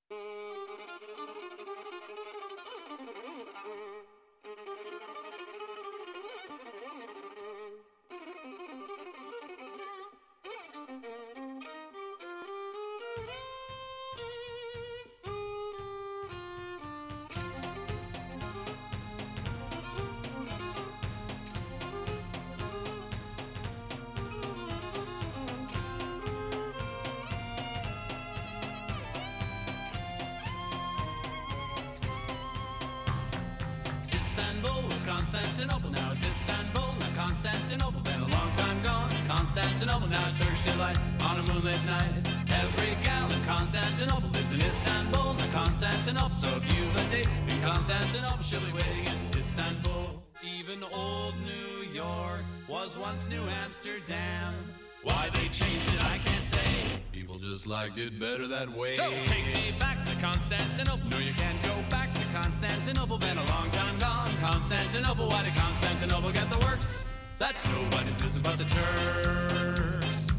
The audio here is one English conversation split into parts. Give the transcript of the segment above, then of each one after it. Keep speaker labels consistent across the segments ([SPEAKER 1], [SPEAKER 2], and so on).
[SPEAKER 1] Istanbul was Constantinople, now it's Istanbul, not Constantinople. Been a long time gone, Constantinople, now it's Turkish delight on a moonlit night. Every gal in Constantinople lives in Istanbul, not Constantinople. So if you've a date in Constantinople, she'll be waiting in Istanbul. Even old New York was once New Amsterdam. Why they changed it, I can't say. People just liked it better that way. So take me back to Constantinople. No, you can't go back to Constantinople. Been a long time gone, Constantinople. Why did Constantinople get the works? That's nobody's business but the Turks.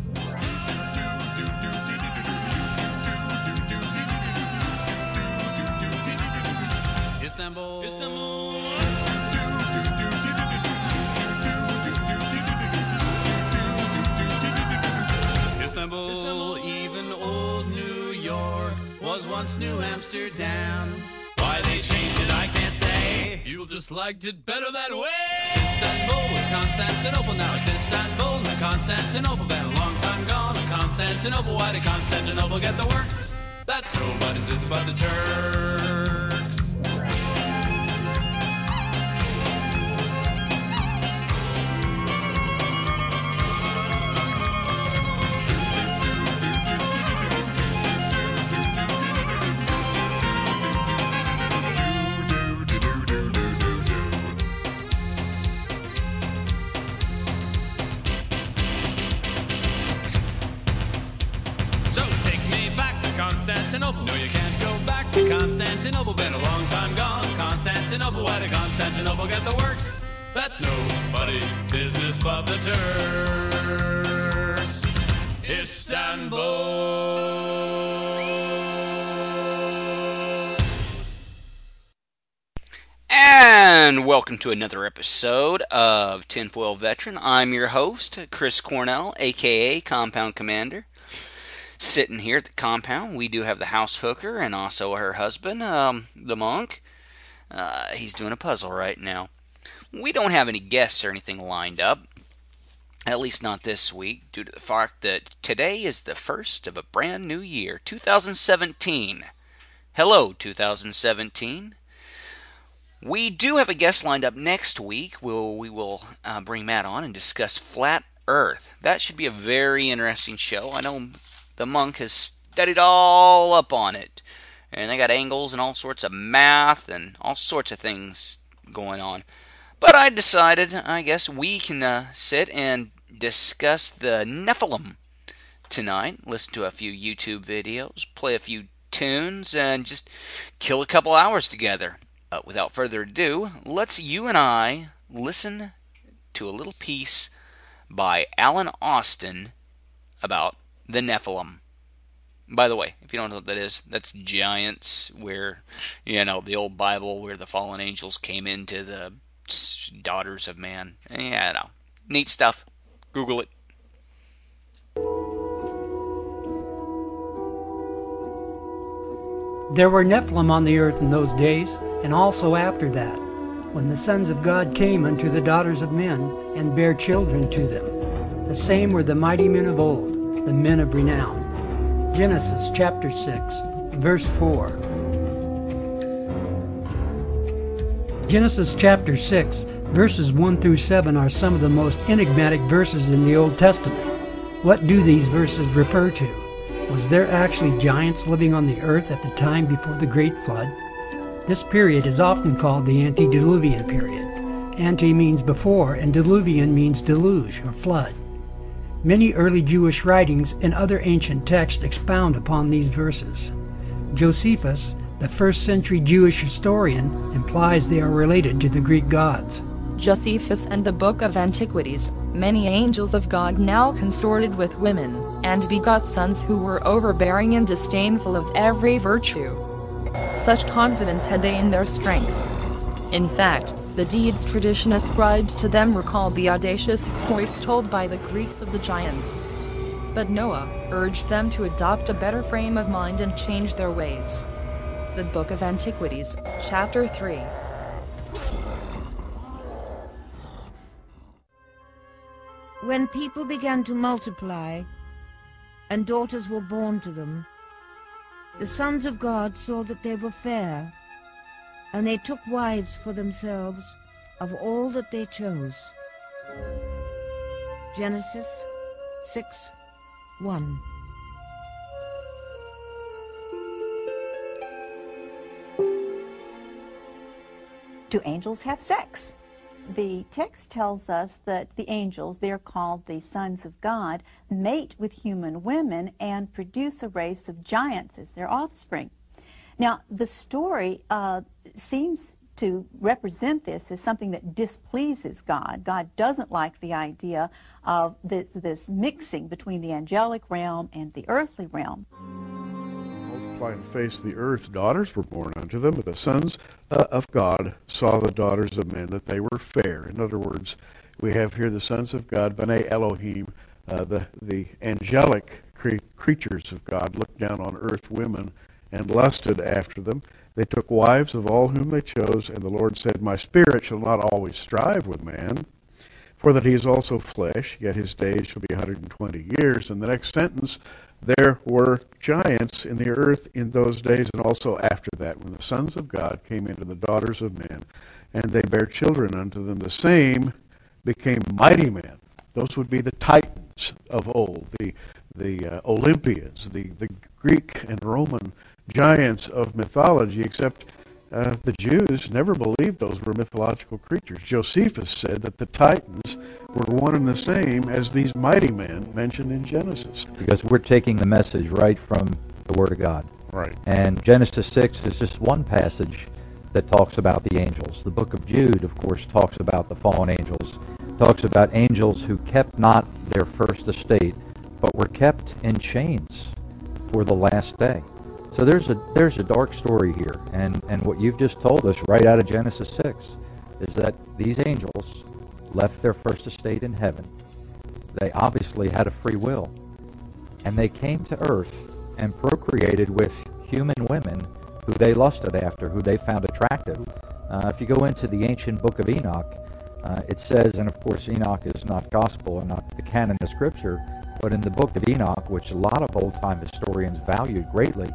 [SPEAKER 1] Istanbul, Istanbul. Istanbul, Istanbul, even old New York was once New Amsterdam. Why they changed it, I can't say. People just liked it better that way. Istanbul was Constantinople, now it's Istanbul, not Constantinople. Been a long time gone, Constantinople. Why did Constantinople get the works? That's nobody's business but the Turks. Constantinople. No, you can't go back to Constantinople. Been a long time gone, Constantinople. Why did Constantinople get the works? That's nobody's business but the Turks. Istanbul.
[SPEAKER 2] And welcome to another episode of Tinfoil Veteran. I'm your host, Chris Cornell, aka Compound Commander. Sitting here at the compound, we do have the house hooker and also her husband, the monk. He's doing a puzzle right now. We don't have any guests or anything lined up, at least not this week, due to the fact that today is the first of a brand new year, 2017. Hello, 2017. We do have a guest lined up next week. We will bring Matt on and discuss Flat Earth. That should be a very interesting show. I know the monk has studied all up on it. And they got angles and all sorts of math and all sorts of things going on. But I decided, I guess, we can sit and discuss the Nephilim tonight. Listen to a few YouTube videos, play a few tunes, and just kill a couple hours together. Without further ado, let's you and I listen to a little piece by Alan Austin about the Nephilim. By the way, if you don't know what that is, that's giants, where, the old Bible where the fallen angels came into the daughters of man. Yeah, no. Neat stuff. Google it.
[SPEAKER 3] There were Nephilim on the earth in those days, and also after that, when the sons of God came unto the daughters of men, and bare children to them. The same were the mighty men of old, the men of renown. Genesis chapter 6, verse 4. Genesis chapter 6, verses 1 through 7 are some of the most enigmatic verses in the Old Testament. What do these verses refer to? Was there actually giants living on the earth at the time before the Great Flood? This period is often called the antediluvian period. Ante means before, and diluvian means deluge or flood. Many early Jewish writings and other ancient texts expound upon these verses. Josephus, the first century Jewish historian, implies they are related to the Greek gods.
[SPEAKER 4] Josephus and the Book of Antiquities, many angels of God now consorted with women, and begot sons who were overbearing and disdainful of every virtue. Such confidence had they in their strength. In fact, the deeds tradition ascribed to them recall the audacious exploits told by the Greeks of the giants. But Noah urged them to adopt a better frame of mind and change their ways. The Book of Antiquities, Chapter 3.
[SPEAKER 5] When people began to multiply, and daughters were born to them, the sons of God saw that they were fair, and they took wives for themselves of all that they chose. Genesis 6:1.
[SPEAKER 6] Do angels have sex? The text tells us that the angels, they're called the sons of God, mate with human women and produce a race of giants as their offspring. Now, the story seems to represent this as something that displeases God. God doesn't like the idea of this mixing between the angelic realm and the earthly realm.
[SPEAKER 7] Multiply and face the earth, daughters were born unto them, but the sons of God saw the daughters of men, that they were fair. In other words, we have here the sons of God, B'nai Elohim, the angelic creatures of God, looked down on earth women and lusted after them. They took wives of all whom they chose, and the Lord said, My spirit shall not always strive with man, for that he is also flesh, yet his days shall be 120 years. And the next sentence, there were giants in the earth in those days, and also after that, when the sons of God came into the daughters of men, and they bare children unto them, the same became mighty men. Those would be the Titans of old, the Olympians, the Greek and Roman giants of mythology, except the Jews never believed those were mythological creatures. Josephus said that the Titans were one and the same as these mighty men mentioned in Genesis.
[SPEAKER 8] Because we're taking the message right from the Word of God.
[SPEAKER 7] Right.
[SPEAKER 8] And Genesis 6 is just one passage that talks about the angels. The book of Jude, of course, talks about the fallen angels, talks about angels who kept not their first estate, but were kept in chains for the last day. So there's a dark story here, and what you've just told us right out of Genesis 6 is that these angels left their first estate in heaven. They obviously had a free will, and they came to earth and procreated with human women who they lusted after, who they found attractive. If you go into the ancient book of Enoch, it says, and of course Enoch is not gospel and not the canon of Scripture, but in the book of Enoch, which a lot of old-time historians valued greatly,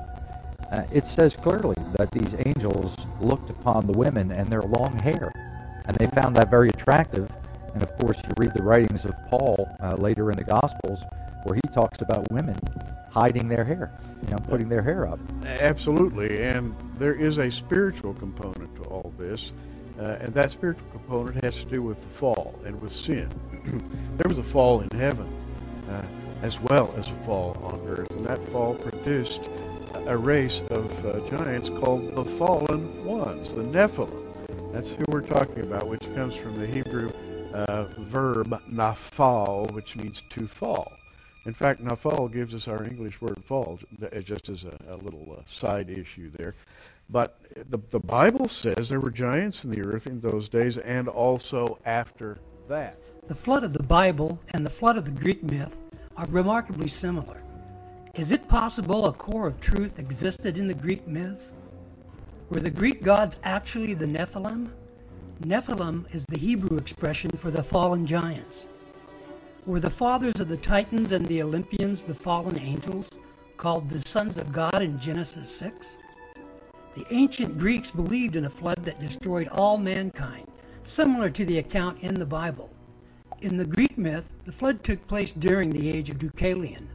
[SPEAKER 8] it says clearly that these angels looked upon the women and their long hair, and they found that very attractive. And of course, you read the writings of Paul later in the Gospels, where he talks about women hiding their hair, putting their hair up.
[SPEAKER 7] Absolutely, and there is a spiritual component to all this, and that spiritual component has to do with the fall and with sin. There was a fall in heaven, as well as a fall on earth, and that fall produced a race of giants called the fallen ones, the Nephilim. That's who we're talking about, which comes from the Hebrew verb nafal, which means to fall. In fact, nafal gives us our English word fall, just as a little side issue there. But the Bible says there were giants in the earth in those days and also after that.
[SPEAKER 3] The flood of the Bible and the flood of the Greek myth are remarkably similar. Is it possible a core of truth existed in the Greek myths? Were the Greek gods actually the Nephilim? Nephilim is the Hebrew expression for the fallen giants. Were the fathers of the Titans and the Olympians the fallen angels, called the sons of God in Genesis 6? The ancient Greeks believed in a flood that destroyed all mankind, similar to the account in the Bible. In the Greek myth, the flood took place during the age of Deucalion.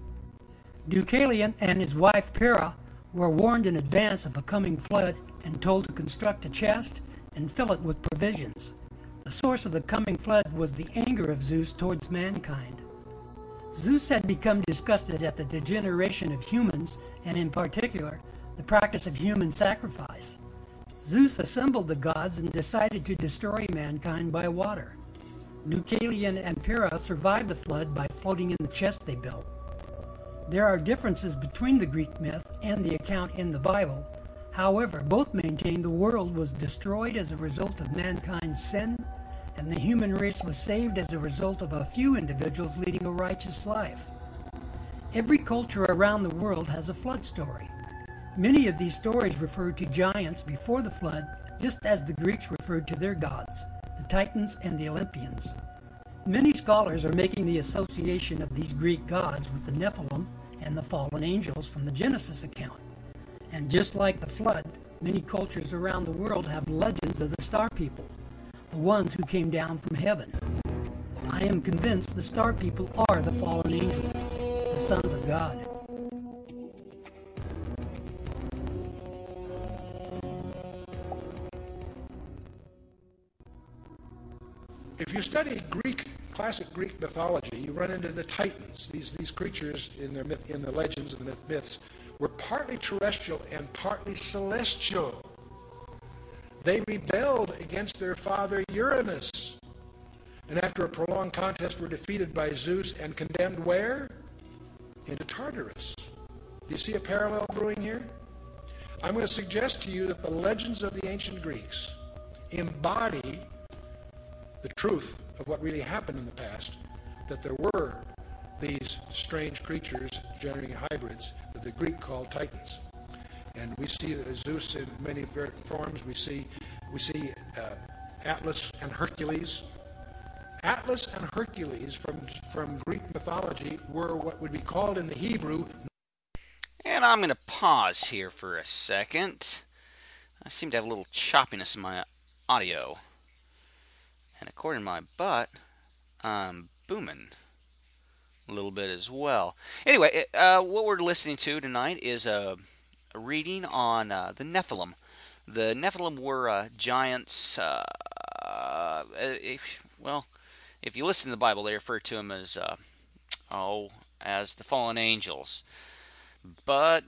[SPEAKER 3] Deucalion and his wife Pyrrha were warned in advance of a coming flood and told to construct a chest and fill it with provisions. The source of the coming flood was the anger of Zeus towards mankind. Zeus had become disgusted at the degeneration of humans, and in particular, the practice of human sacrifice. Zeus assembled the gods and decided to destroy mankind by water. Deucalion and Pyrrha survived the flood by floating in the chest they built. There are differences between the Greek myth and the account in the Bible. However, both maintain the world was destroyed as a result of mankind's sin, and the human race was saved as a result of a few individuals leading a righteous life. Every culture around the world has a flood story. Many of these stories refer to giants before the flood, just as the Greeks referred to their gods, the Titans and the Olympians. Many scholars are making the association of these Greek gods with the Nephilim and the fallen angels from the Genesis account. And just like the flood, many cultures around the world have legends of the star people, the ones who came down from heaven. I am convinced the star people are the fallen angels, the sons of God.
[SPEAKER 9] If you study classic Greek mythology, you run into the Titans. These creatures in the legends and the myths were partly terrestrial and partly celestial. They rebelled against their father Uranus, and after a prolonged contest were defeated by Zeus and condemned where? Into Tartarus. Do you see a parallel brewing here? I'm going to suggest to you that the legends of the ancient Greeks embody the truth of what really happened in the past, that there were these strange creatures generating hybrids that the Greek called Titans. And we see Zeus in many forms. We see Atlas and Hercules. Atlas and Hercules from Greek mythology were what would be called in the Hebrew.
[SPEAKER 2] And I'm going to pause here for a second. I seem to have a little choppiness in my audio. And according to my butt, I'm booming a little bit as well. Anyway, what we're listening to tonight is a reading on the Nephilim. The Nephilim were giants. If you listen to the Bible, they refer to them as the fallen angels. But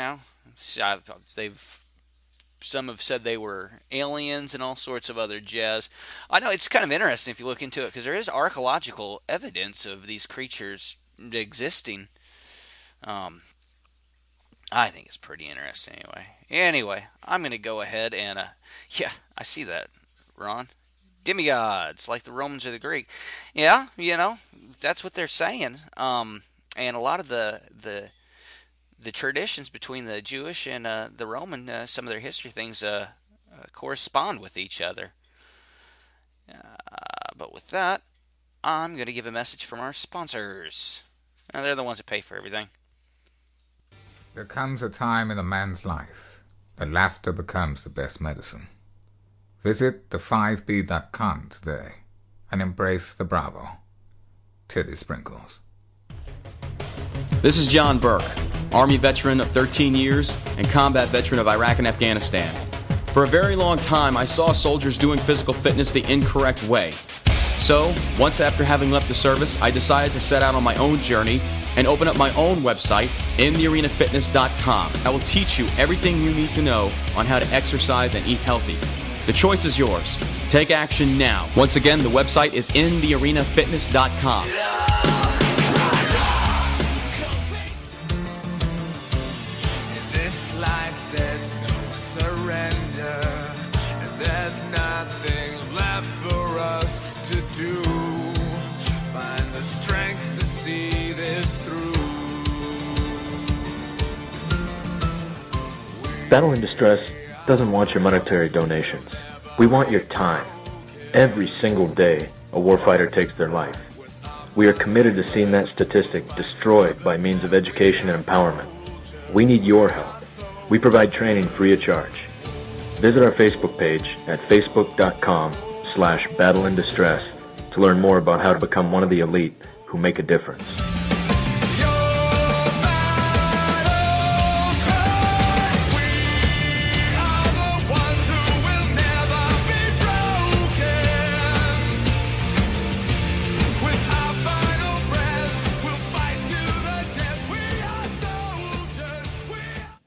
[SPEAKER 2] some have said they were aliens and all sorts of other jazz. I know it's kind of interesting if you look into it, because there is archaeological evidence of these creatures existing. I think it's pretty interesting anyway. I'm going to go ahead and, I see that, Ron. Demigods, like the Romans or the Greek. Yeah, that's what they're saying. And a lot of the traditions between the Jewish and the Roman, some of their history things correspond with each other. But with that, I'm going to give a message from our sponsors. They're the ones that pay for everything.
[SPEAKER 10] There comes a time in a man's life that laughter becomes the best medicine. Visit the5b.com today and embrace the Bravo. Titty Sprinkles.
[SPEAKER 11] This is John Burke, Army veteran of 13 years and combat veteran of Iraq and Afghanistan. For a very long time, I saw soldiers doing physical fitness the incorrect way. So, once after having left the service, I decided to set out on my own journey and open up my own website, inthearenafitness.com. I will teach you everything you need to know on how to exercise and eat healthy. The choice is yours. Take action now. Once again, the website is inthearenafitness.com.
[SPEAKER 1] Find the strength to see this through.
[SPEAKER 12] Battle in Distress doesn't want your monetary donations. We want your time. Every single day, a warfighter takes their life. We are committed to seeing that statistic destroyed by means of education and empowerment. We need your help. We provide training free of charge. Visit our Facebook page at facebook.com/battlein-distress to learn more about how to become one of the elite who make a difference.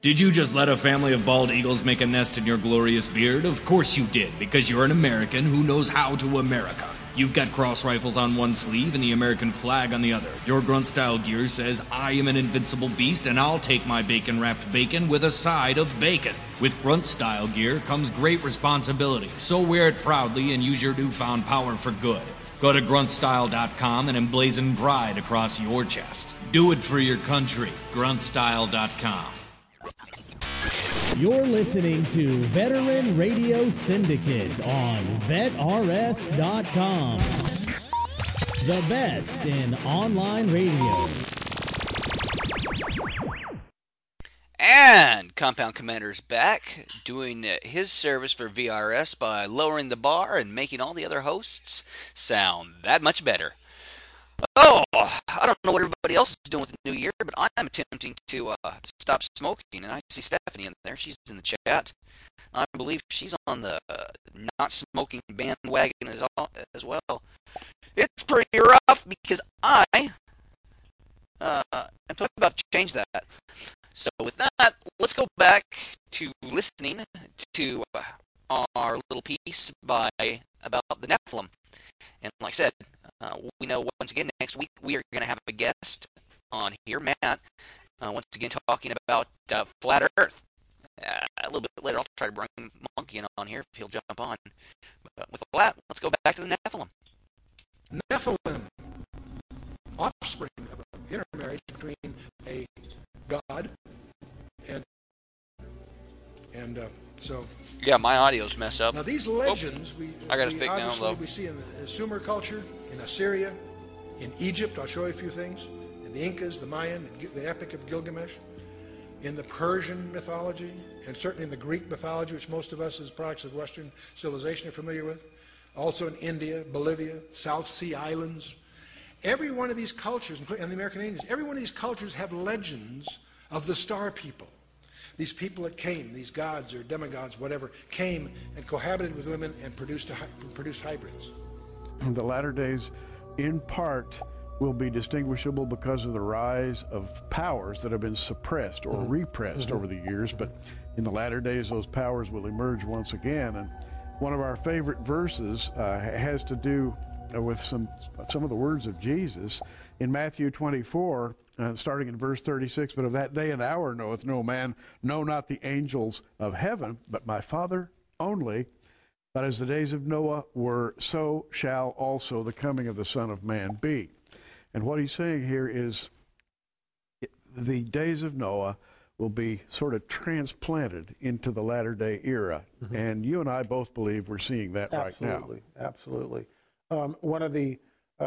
[SPEAKER 13] Did you just let a family of bald eagles make a nest in your glorious beard? Of course you did, because you're an American who knows how to America. You've got cross rifles on one sleeve and the American flag on the other. Your grunt-style gear says, I am an invincible beast and I'll take my bacon-wrapped bacon with a side of bacon. With grunt-style gear comes great responsibility, so wear it proudly and use your newfound power for good. Go to gruntstyle.com and emblazon pride across your chest. Do it for your country. gruntstyle.com.
[SPEAKER 14] You're listening to Veteran Radio Syndicate on VetRS.com. The best in online radio.
[SPEAKER 2] And Compound Commander's back, doing his service for VRS by lowering the bar and making all the other hosts sound that much better. Oh, I don't know what everybody else is doing with the new year, but I'm attempting to stop smoking, and I see Stephanie in there. She's in the chat. I believe she's on the not smoking bandwagon as well. It's pretty rough because I am talking about to change that. So with that, let's go back to listening to our little piece about the Nephilim. And like I said, we know once again next week we are going to have a guest on here, Matt, once again talking about flat Earth. A little bit later, I'll try to bring Monkey in on here if he'll jump on. But with all that, let's go back to the Nephilim.
[SPEAKER 9] Nephilim, offspring of an intermarriage between a god and so.
[SPEAKER 2] Yeah, my audio's messed up.
[SPEAKER 9] Now these legends
[SPEAKER 2] I got it fixed now, though.
[SPEAKER 9] We see in the Sumer culture, in Assyria, in Egypt. I'll show you a few things. In the Incas, the Mayan, the Epic of Gilgamesh, in the Persian mythology, and certainly in the Greek mythology, which most of us as products of Western civilization are familiar with. Also in India, Bolivia, South Sea Islands. Every one of these cultures, and the American Indians, every one of these cultures have legends of the star people. These people that came, these gods or demigods, whatever, came and cohabited with women and produced hybrids.
[SPEAKER 7] The latter days, in part, will be distinguishable because of the rise of powers that have been suppressed or repressed over the years, but in the latter days, those powers will emerge once again. And one of our favorite verses has to do with some of the words of Jesus in Matthew 24, starting in verse 36, but of that day and hour knoweth no man, no, not the angels of heaven, but my Father only. But as the days of Noah were, so shall also the coming of the Son of Man be. And what he's saying here is the days of Noah will be sort of transplanted into the latter day era. Mm-hmm. And you and I both believe we're seeing that right now.
[SPEAKER 15] Absolutely. One of the,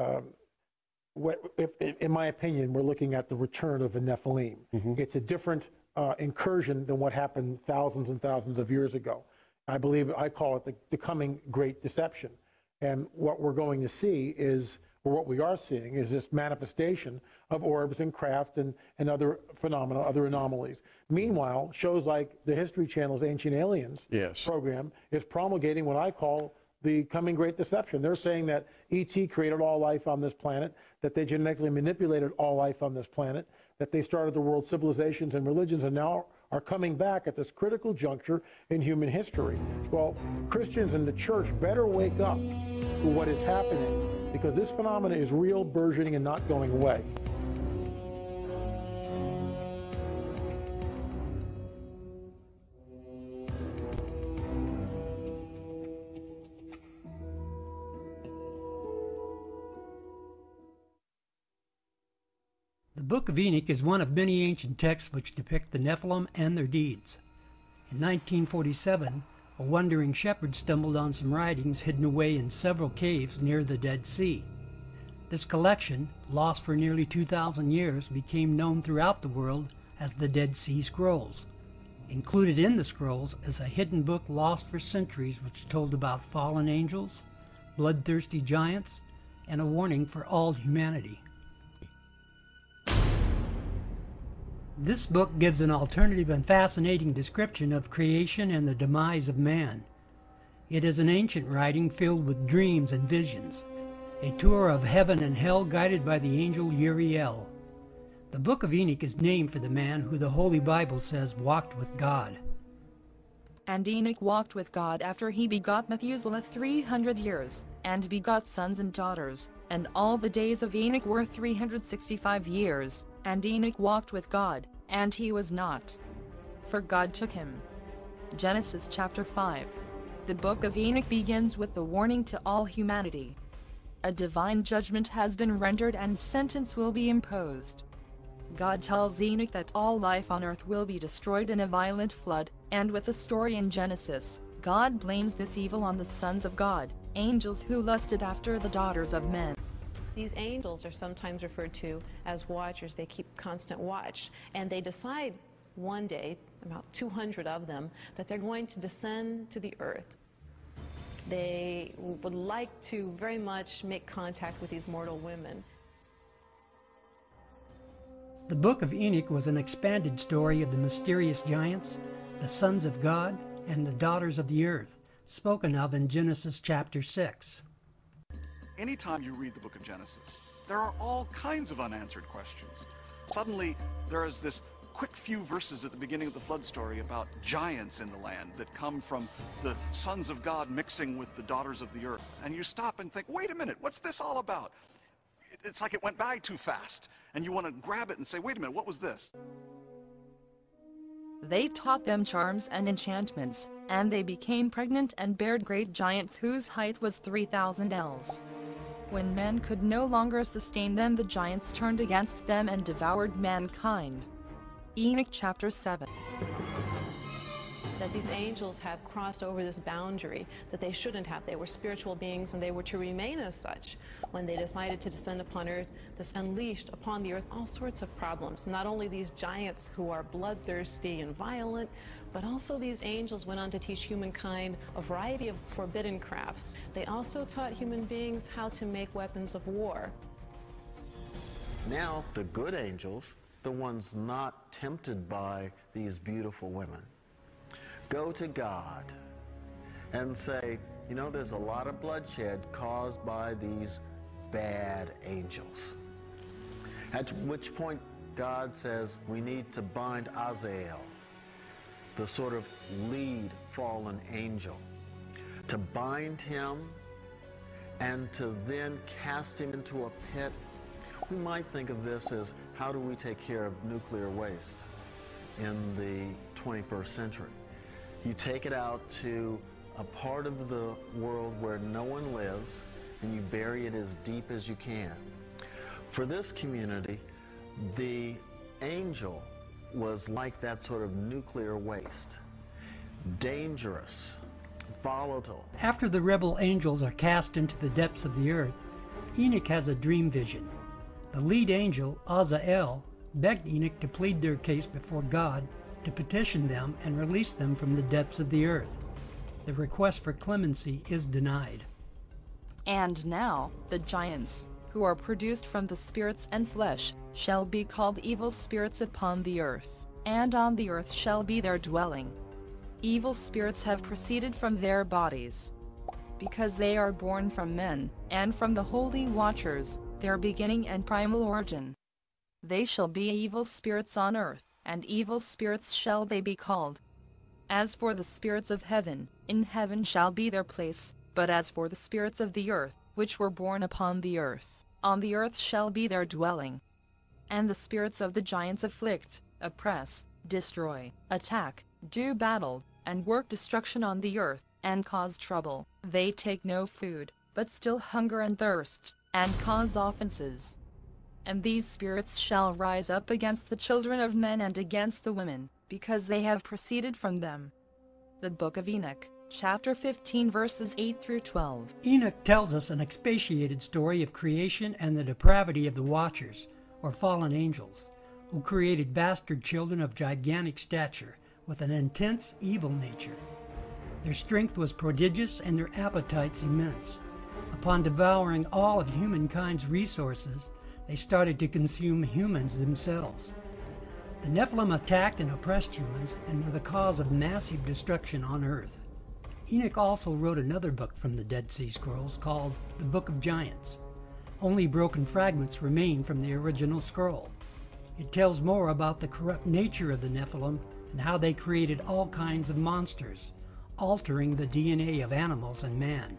[SPEAKER 15] in my opinion, we're looking at the return of the Nephilim. Mm-hmm. It's a different incursion than what happened thousands and thousands of years ago. I call it the coming great deception. And what we're going to see is, or what we are seeing, is this manifestation of orbs and craft and other phenomena, other anomalies. Meanwhile, shows like the History Channel's Ancient Aliens program is promulgating what I call the coming great deception. They're saying that E.T. created all life on this planet, that they genetically manipulated all life on this planet, that they started the world's civilizations and religions, and now are coming back at this critical juncture in human history. Well, Christians in the church better wake up to what is happening, because this phenomena is real, burgeoning, and not going away.
[SPEAKER 3] The Book of Enoch is one of many ancient texts which depict the Nephilim and their deeds. In 1947, a wandering shepherd stumbled on some writings hidden away in several caves near the Dead Sea. This collection, lost for nearly 2,000 years, became known throughout the world as the Dead Sea Scrolls. Included in the scrolls is a hidden book lost for centuries which told about fallen angels, bloodthirsty giants, and a warning for all humanity. This book gives an alternative and fascinating description of creation and the demise of man. It is an ancient writing filled with dreams and visions, a tour of heaven and hell guided by the angel Uriel. The book of Enoch is named for the man who the Holy Bible says walked with God.
[SPEAKER 4] And Enoch walked with God after he begot Methuselah 300 years, and begot sons and daughters, and all the days of Enoch were 365 years, and Enoch walked with God, and he was not, for God took him. Genesis chapter 5. The book of Enoch begins with the warning to all humanity. A divine judgment has been rendered and sentence will be imposed. God tells Enoch that all life on earth will be destroyed in a violent flood, and with the story in Genesis, God blames this evil on the sons of God, angels who lusted after the daughters of men.
[SPEAKER 16] These angels are sometimes referred to as watchers. They keep constant watch, and they decide one day, about 200 of them, that they're going to descend to the earth. They would like to very much make contact with these mortal women.
[SPEAKER 3] The book of Enoch was an expanded story of the mysterious giants, the sons of God, and the daughters of the earth, spoken of in Genesis chapter 6.
[SPEAKER 17] Anytime you read the book of Genesis, there are all kinds of unanswered questions. Suddenly, there is this quick few verses at the beginning of the flood story about giants in the land that come from the sons of God mixing with the daughters of the earth. And you stop and think, wait a minute, what's this all about? It's like it went by too fast. And you want to grab it and say, wait a minute, what was this?
[SPEAKER 4] They taught them charms and enchantments, and they became pregnant and bared great giants whose height was 3,000 ells. When men could no longer sustain them, the giants turned against them and devoured mankind. Enoch chapter 7.
[SPEAKER 16] That these angels have crossed over this boundary that they shouldn't have. They were spiritual beings and they were to remain as such. When they decided to descend upon earth, this unleashed upon the earth all sorts of problems. Not only these giants who are bloodthirsty and violent, but also these angels went on to teach humankind a variety of forbidden crafts. They also taught human beings how to make weapons of war.
[SPEAKER 18] Now the good angels, the ones not tempted by these beautiful women, go to God and say, you know, there's a lot of bloodshed caused by these bad angels. At which point God says we need to bind Azazel, the sort of lead fallen angel, to bind him and to then cast him into a pit. We might think of this as, how do we take care of nuclear waste in the 21st century? You take it out to a part of the world where no one lives, and you bury it as deep as you can. For this community, the angel was like that sort of nuclear waste. Dangerous, volatile.
[SPEAKER 3] After the rebel angels are cast into the depths of the earth, Enoch has a dream vision. The lead angel, Azazel, begged Enoch to plead their case before God, to petition them and release them from the depths of the earth. The request for clemency is denied.
[SPEAKER 4] And now, the giants, who are produced from the spirits and flesh, shall be called evil spirits upon the earth, and on the earth shall be their dwelling. Evil spirits have proceeded from their bodies, because they are born from men, and from the holy watchers, their beginning and primal origin. They shall be evil spirits on earth, and evil spirits shall they be called. As for the spirits of heaven, in heaven shall be their place, but as for the spirits of the earth, which were born upon the earth, on the earth shall be their dwelling. And the spirits of the giants afflict, oppress, destroy, attack, do battle, and work destruction on the earth, and cause trouble. They take no food, but still hunger and thirst, and cause offenses. And these spirits shall rise up against the children of men and against the women, because they have proceeded from them. The Book of Enoch, chapter 15, verses 8 through 12.
[SPEAKER 3] Enoch tells us an expatiated story of creation and the depravity of the Watchers, or fallen angels, who created bastard children of gigantic stature, with an intense evil nature. Their strength was prodigious and their appetites immense. Upon devouring all of humankind's resources, they started to consume humans themselves. The Nephilim attacked and oppressed humans and were the cause of massive destruction on earth. Enoch also wrote another book from the Dead Sea Scrolls called the Book of Giants. Only broken fragments remain from the original scroll. It tells more about the corrupt nature of the Nephilim and how they created all kinds of monsters, altering the DNA of animals and man.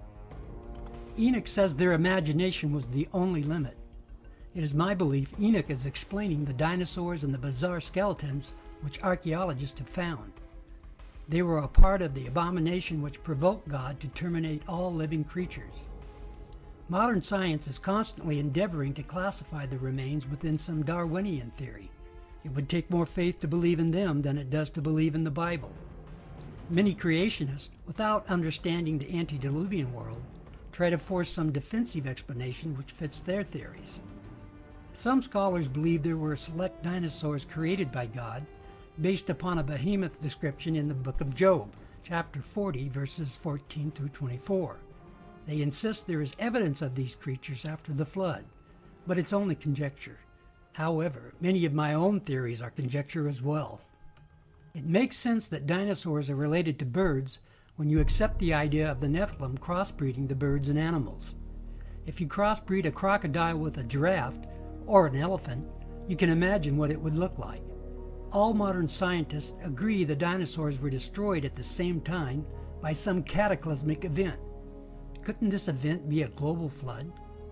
[SPEAKER 3] Enoch says their imagination was the only limit. It is my belief Enoch is explaining the dinosaurs and the bizarre skeletons which archaeologists have found. They were a part of the abomination which provoked God to terminate all living creatures. Modern science is constantly endeavoring to classify the remains within some Darwinian theory. It would take more faith to believe in them than it does to believe in the Bible. Many creationists, without understanding the antediluvian world, try to force some defensive explanation which fits their theories. Some scholars believe there were select dinosaurs created by God based upon a behemoth description in the book of Job, chapter 40, verses 14 through 24. They insist there is evidence of these creatures after the flood, but it's only conjecture. However, many of my own theories are conjecture as well. It makes sense that dinosaurs are related to birds when you accept the idea of the Nephilim crossbreeding the birds and animals. If you crossbreed a crocodile with a giraffe or an elephant, you can imagine what it would look like. All modern scientists agree the dinosaurs were destroyed at the same time by some cataclysmic event. Couldn't this event be a global flood?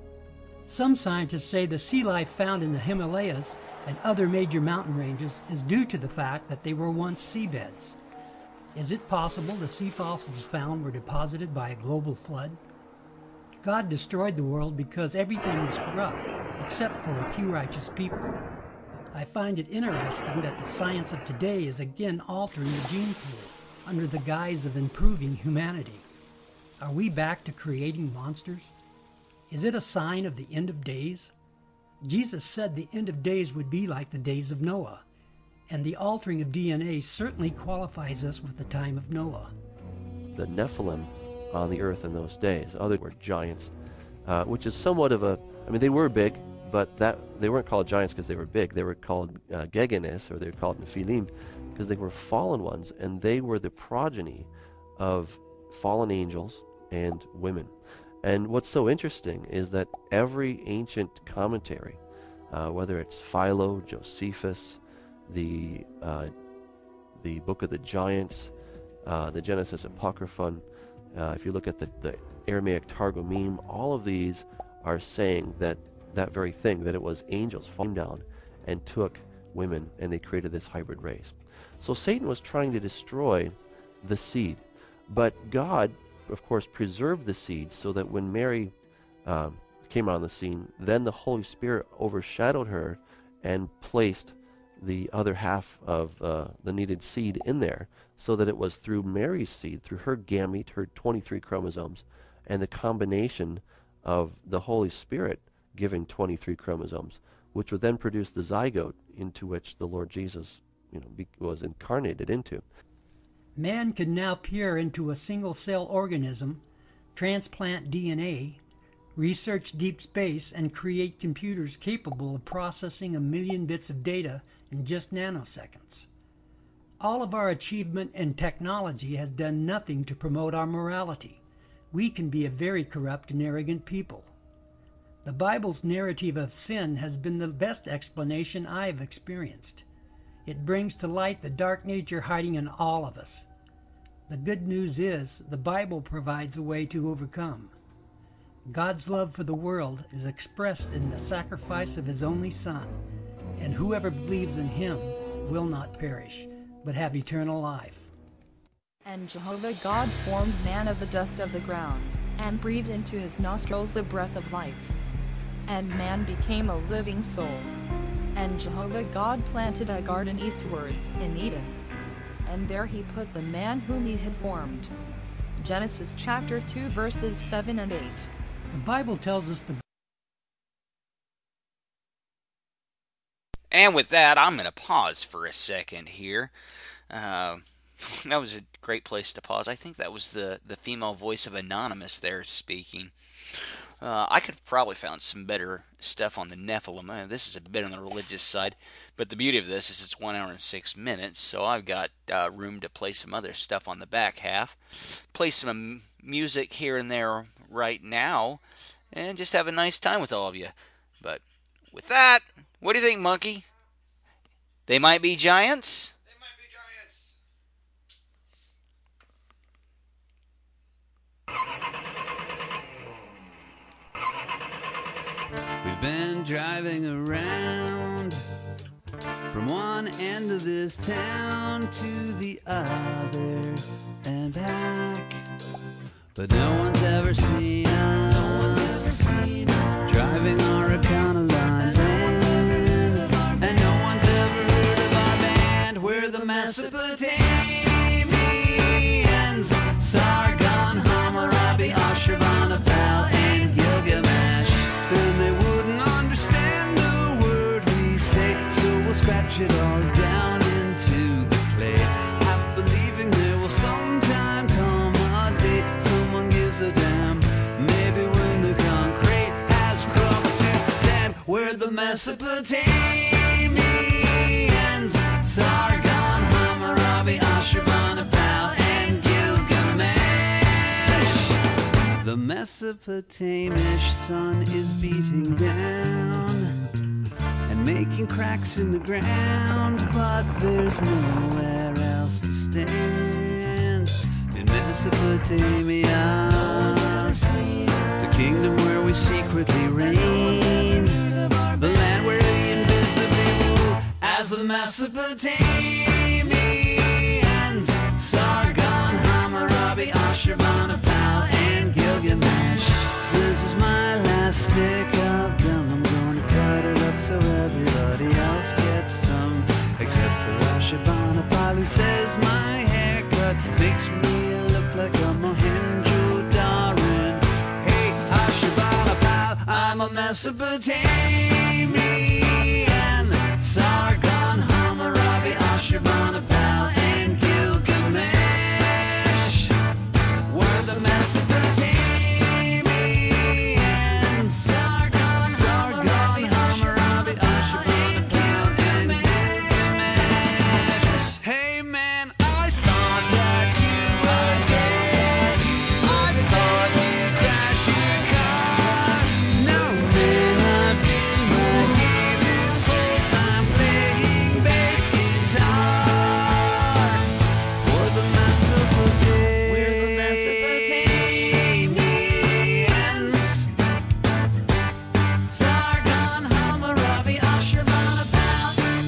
[SPEAKER 3] Some scientists say the sea life found in the Himalayas and other major mountain ranges is due to the fact that they were once seabeds. Is it possible the sea fossils found were deposited by a global flood? God destroyed the world because everything was corrupt, except for a few righteous people. I find it interesting that the science of today is again altering the gene pool under the guise of improving humanity. Are we back to creating monsters? Is it a sign of the end of days? Jesus said the end of days would be like the days of Noah, and the altering of DNA certainly qualifies us with the time of Noah.
[SPEAKER 19] The Nephilim on the earth in those days, other were giants, which is somewhat of a, I mean, they were big, but they weren't called giants because they were big. They were called Gegenes, or they were called Nephilim, because they were fallen ones, and they were the progeny of fallen angels and women. And what's so interesting is that every ancient commentary, whether it's Philo, Josephus, the Book of the Giants, the Genesis Apocryphon, if you look at the Aramaic Targumim, all of these are saying that very thing, that it was angels falling down and took women, and they created this hybrid race. So Satan was trying to destroy the seed, but God, of course, preserved the seed so that when Mary came on the scene, then the Holy Spirit overshadowed her and placed the other half of the needed seed in there, so that it was through Mary's seed, through her gamete, her 23 chromosomes, and the combination of the Holy Spirit giving 23 chromosomes, which would then produce the zygote into which the Lord Jesus, was incarnated into.
[SPEAKER 3] Man can now peer into a single-cell organism, transplant DNA, research deep space, and create computers capable of processing 1 million bits of data in just nanoseconds. All of our achievement and technology has done nothing to promote our morality. We can be a very corrupt and arrogant people. The Bible's narrative of sin has been the best explanation I have experienced. It brings to light the dark nature hiding in all of us. The good news is the Bible provides a way to overcome. God's love for the world is expressed in the sacrifice of His only Son, and whoever believes in Him will not perish, but have eternal life.
[SPEAKER 4] And Jehovah God formed man of the dust of the ground, and breathed into his nostrils the breath of life. And man became a living soul. And Jehovah God planted a garden eastward, in Eden. And there He put the man whom He had formed. Genesis chapter 2 verses 7 and 8.
[SPEAKER 3] The Bible tells us the...
[SPEAKER 2] And with that, I'm going to pause for a second here. That was a great place to pause. I think that was the female voice of Anonymous there speaking. I could have probably found some better stuff on the Nephilim. This is a bit on the religious side, but the beauty of this is it's 1 hour and 6 minutes, so I've got room to play some other stuff on the back half, play some music here and there right now, and just have a nice time with all of you. But with that, what do you think, Monkey? They might be giants.
[SPEAKER 1] We've been driving around from one end of this town to the other and back, but no one's ever seen us driving our Econoline van, and no one's ever heard of our band. We're the Mesopotamians, Sargon, Hammurabi, Ashurbanipal, and Gilgamesh. And they wouldn't understand a word we say, so we'll scratch it all down into the clay, half believing there will sometime come a day someone gives a damn. Maybe when the concrete has crumbled to sand. We're the Mesopotamians, Sargon, Hammurabi, Ashurbanipal, and Gilgamesh. The Mesopotamish sun is beating down and making cracks in the ground, but there's nowhere else to stand in Mesopotamia, the kingdom where we secretly reign, the land where we invisibly rule as the Mesopotamians, Sargon, Hammurabi, Ashurbanipal, and Gilgamesh. This is my last stick of gum. I'm gonna cut it up so everybody else gets some, except for Ashurbanipal, who says my haircut makes me look like a Mohenjo-Daran. Hey, Ashurbanipal, I'm a Mesopotamian, Sargon, Hammurabi, Ashurbanipal, and Gilgamesh. We're the Mesopotamians, Sargon, Hammurabi, Ashurbanipal, and Gilgamesh. Hey man, I thought that you were dead. I thought you crashed your car. No man, I've been right here this whole time playing bass guitar for the Mesopotamians. We're the Mesopotamians, Sargon, Hammurabi, Ashurbanipal,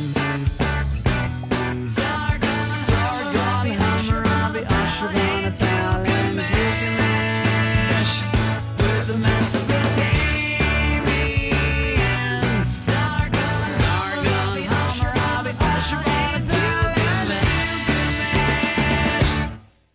[SPEAKER 1] Sargon, Hammurabi, Ashurbanipal, and Gilgamesh. We're the Mesopotamians, Sargon, Hammurabi, Ashurbanipal, Gilgamesh.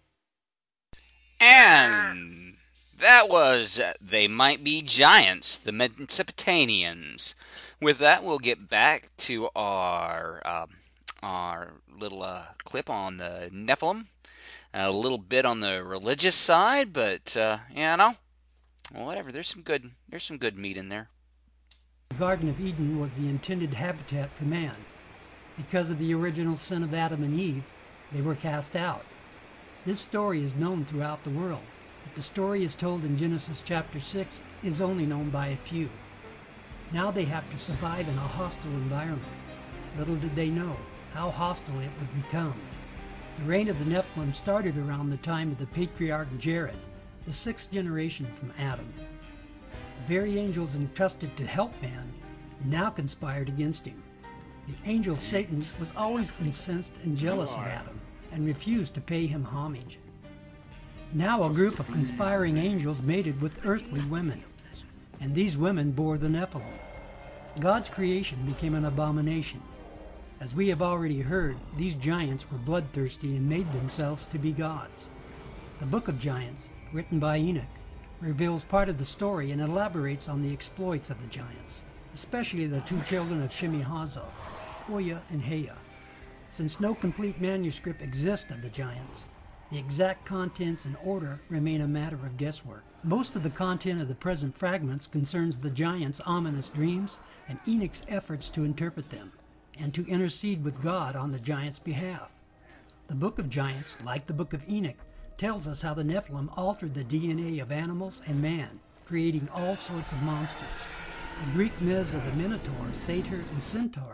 [SPEAKER 2] And that was They Might Be Giants, the Mesopotamians. With that, we'll get back to our little clip on the Nephilim. A little bit on the religious side, but whatever. There's some good meat in there.
[SPEAKER 3] The Garden of Eden was the intended habitat for man. Because of the original sin of Adam and Eve, they were cast out. This story is known throughout the world, but the story is told in Genesis chapter 6 is only known by a few. Now they have to survive in a hostile environment. Little did they know how hostile it would become. The reign of the Nephilim started around the time of the patriarch Jared, the 6th generation from Adam. The very angels entrusted to help man now conspired against him. The angel Satan was always incensed and jealous of Adam and refused to pay him homage. Now a group of conspiring angels mated with earthly women, and these women bore the Nephilim. God's creation became an abomination. As we have already heard, these giants were bloodthirsty and made themselves to be gods. The Book of Giants, written by Enoch, reveals part of the story and elaborates on the exploits of the giants, especially the two children of Shemi-Haza, Oya and Heya. Since no complete manuscript exists of the giants, the exact contents and order remain a matter of guesswork. Most of the content of the present fragments concerns the giants' ominous dreams and Enoch's efforts to interpret them, and to intercede with God on the giants' behalf. The Book of Giants, like the Book of Enoch, tells us how the Nephilim altered the DNA of animals and man, creating all sorts of monsters. The Greek myths of the Minotaur, Satyr, and Centaur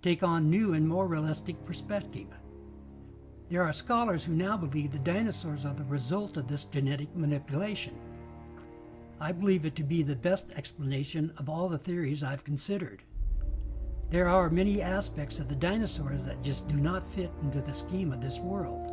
[SPEAKER 3] take on new and more realistic perspective. There are scholars who now believe the dinosaurs are the result of this genetic manipulation. I believe it to be the best explanation of all the theories I've considered. There are many aspects of the dinosaurs that just do not fit into the scheme of this world.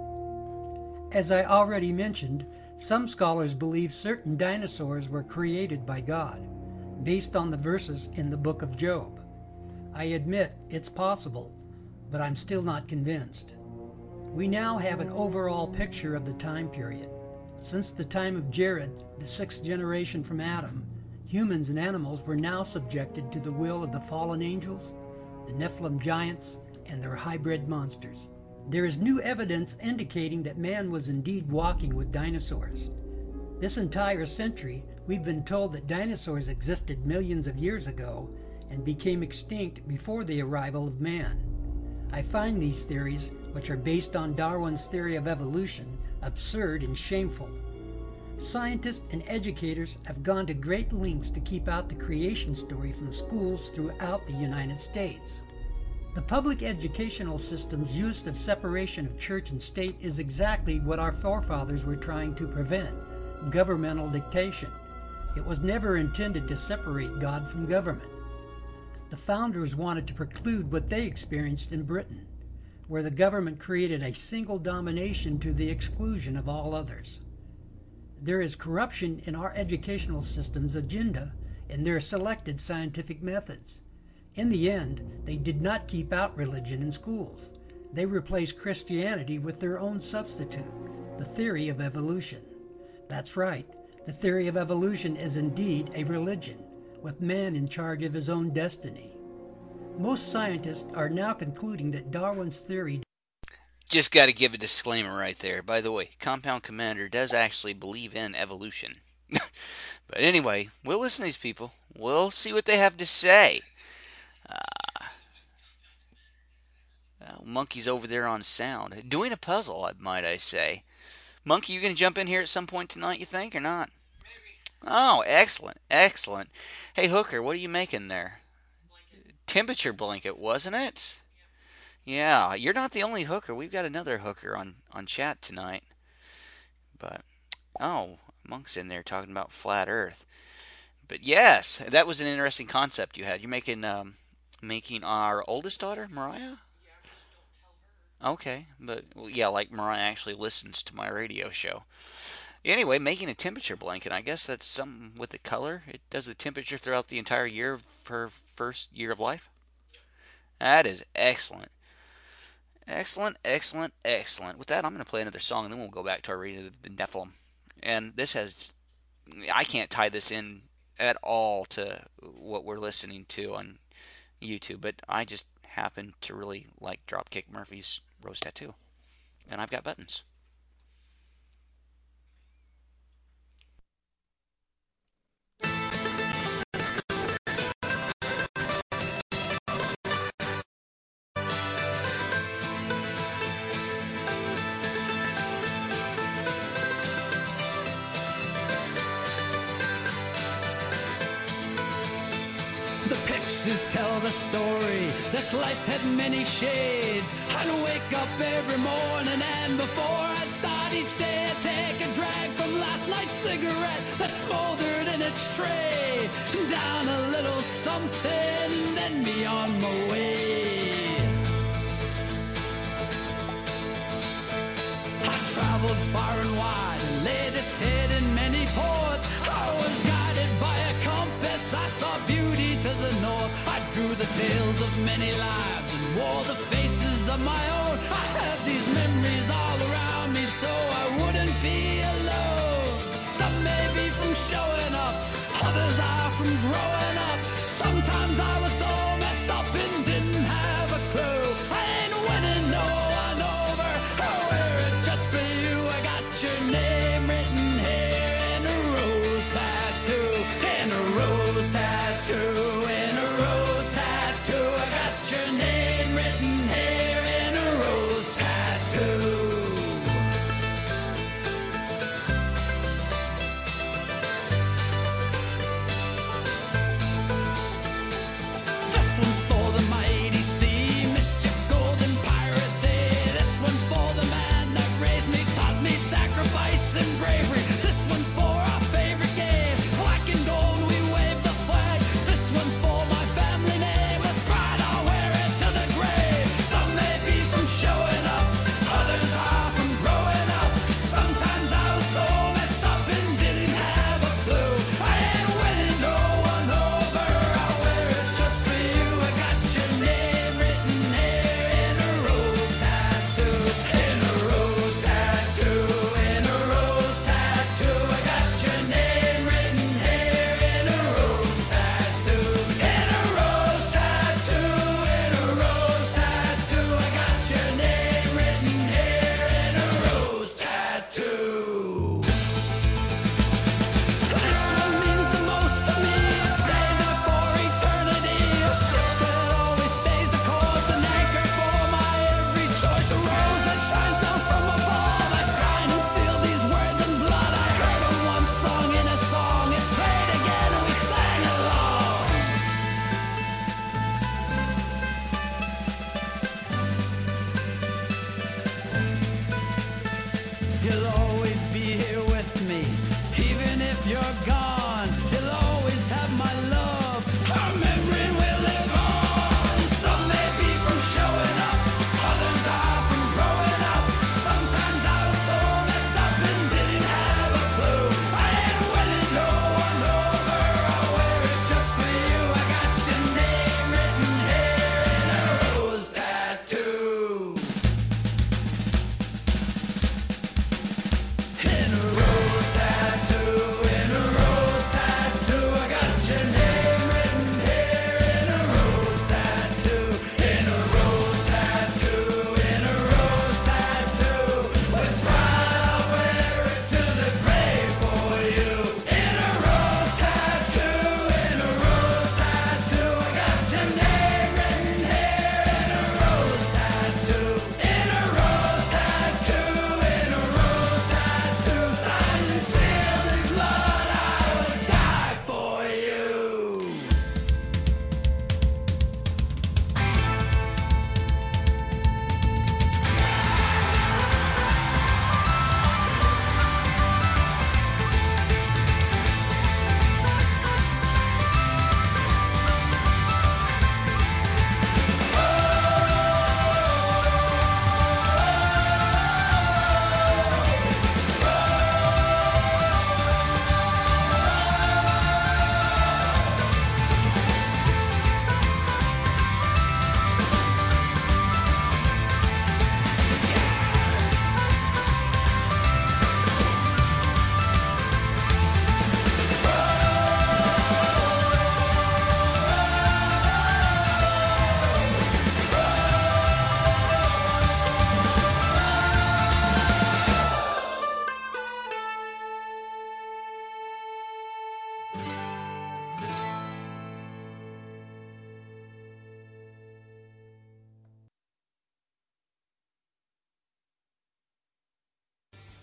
[SPEAKER 3] As I already mentioned, some scholars believe certain dinosaurs were created by God, based on the verses in the book of Job. I admit it's possible, but I'm still not convinced. We now have an overall picture of the time period. Since the time of Jared, the sixth generation from Adam, humans and animals were now subjected to the will of the fallen angels, the Nephilim giants, and their hybrid monsters. There is new evidence indicating that man was indeed walking with dinosaurs. This entire century, we've been told that dinosaurs existed millions of years ago and became extinct before the arrival of man. I find these theories, which are based on Darwin's theory of evolution, absurd and shameful. Scientists and educators have gone to great lengths to keep out the creation story from schools throughout the United States. The public educational system's use of separation of church and state is exactly what our forefathers were trying to prevent: governmental dictation. It was never intended to separate God from government. The founders wanted to preclude what they experienced in Britain, where the government created a single domination to the exclusion of all others. There is corruption in our educational system's agenda and their selected scientific methods. In the end, they did not keep out religion in schools. They replaced Christianity with their own substitute, the theory of evolution. That's right, the theory of evolution is indeed a religion, with man in charge of his own destiny. Most scientists are now concluding that Darwin's theory...
[SPEAKER 2] Just got to give a disclaimer right there. By the way, Compound Commander does actually believe in evolution. But anyway, we'll listen to these people. We'll see what they have to say. Monkey's over there on sound, doing a puzzle, might I say. Monkey, you going to jump in here at some point tonight, you think, or not? Maybe. Oh, excellent, excellent. Hey, Hooker, what are you making there? Temperature blanket, wasn't it? Yeah, you're not the only hooker. We've got another hooker on chat tonight. But, oh, Monk's in there talking about flat Earth. But yes, that was an interesting concept you had. You're making our oldest daughter, Mariah? Okay, but yeah, like Mariah actually listens to my radio show. Anyway, making a temperature blanket, I guess that's something with the color. It does the temperature throughout the entire year of her first year of life. That is excellent. Excellent, excellent, excellent. With that, I'm going to play another song, and then we'll go back to our reading of the Nephilim. And this has, I can't tie this in at all to what we're listening to on YouTube, but I just happen to really like Dropkick Murphys' Rose Tattoo. And I've got buttons.
[SPEAKER 1] Pixies tell the story. This life had many shades. I'd wake up every morning, and before I'd start each day, I'd take a drag from last night's cigarette that smoldered in its tray. Down a little something, then be on my way. I traveled far and wide and laid this head in many ports. I was guided by a compass. I saw beauty to the north. I drew the tales of many lives and wore the faces of my own. I had these memories all around me so I wouldn't be alone. Some may be from showing up, others are from growing up. Sometimes I was so messed up and didn't have a clue. I ain't winning no one over. I'll wear it just for you. I got your name written here in a rose tattoo. In a rose tattoo. In a rose tattoo. I got your name written here in a rose tattoo.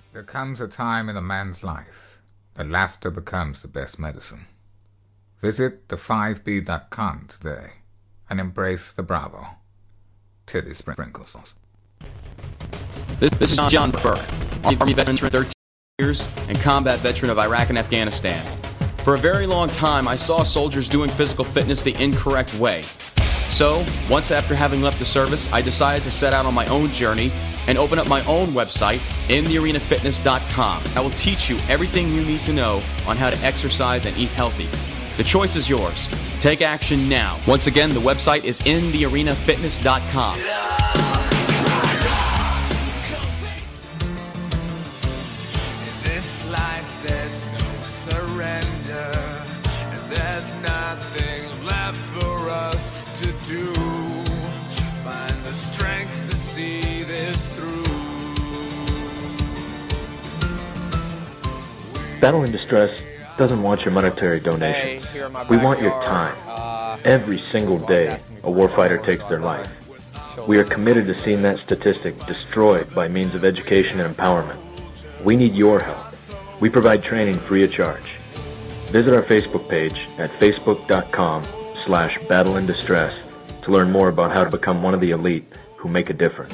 [SPEAKER 10] There comes a time in a man's life that laughter becomes the best medicine. Visit the5b.com today and embrace the Bravo. Titty sprinkles.
[SPEAKER 11] This is John Burke, Army veteran for 13 years and combat veteran of Iraq and Afghanistan. For a very long time, I saw soldiers doing physical fitness the incorrect way. So, once after having left the service, I decided to set out on my own journey and open up my own website, inthearenafitness.com. I will teach you everything you need to know on how to exercise and eat healthy. The choice is yours. Take action now. Once again, the website is inthearenafitness.com.
[SPEAKER 1] This life, there's no surrender, and there's nothing left for us to do. Find the strength to see this through.
[SPEAKER 12] Battle in Distress doesn't want your monetary donations. We want your time. Every single day, a warfighter takes their life. We are committed to seeing that statistic destroyed by means of education and empowerment. We need your help. We provide training free of charge. Visit our Facebook page at facebook.com/battleindistress to learn more about how to become one of the elite who make a difference.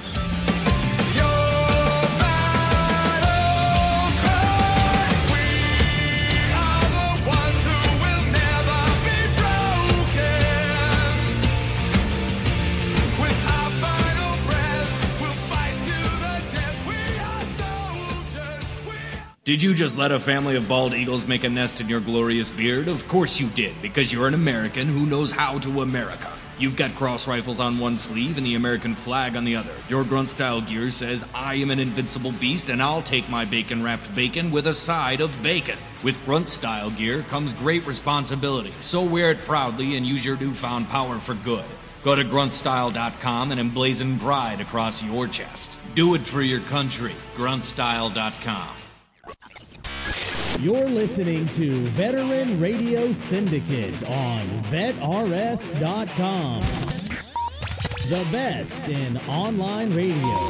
[SPEAKER 13] Did you just let a family of bald eagles make a nest in your glorious beard? Of course you did, because you're an American who knows how to America. You've got cross rifles on one sleeve and the American flag on the other. Your grunt-style gear says, I am an invincible beast and I'll take my bacon-wrapped bacon with a side of bacon. With grunt-style gear comes great responsibility, so wear it proudly and use your newfound power for good. Go to gruntstyle.com and emblazon pride across your chest. Do it for your country. gruntstyle.com.
[SPEAKER 14] You're listening to Veteran Radio Syndicate on VetRS.com. The best in online radio.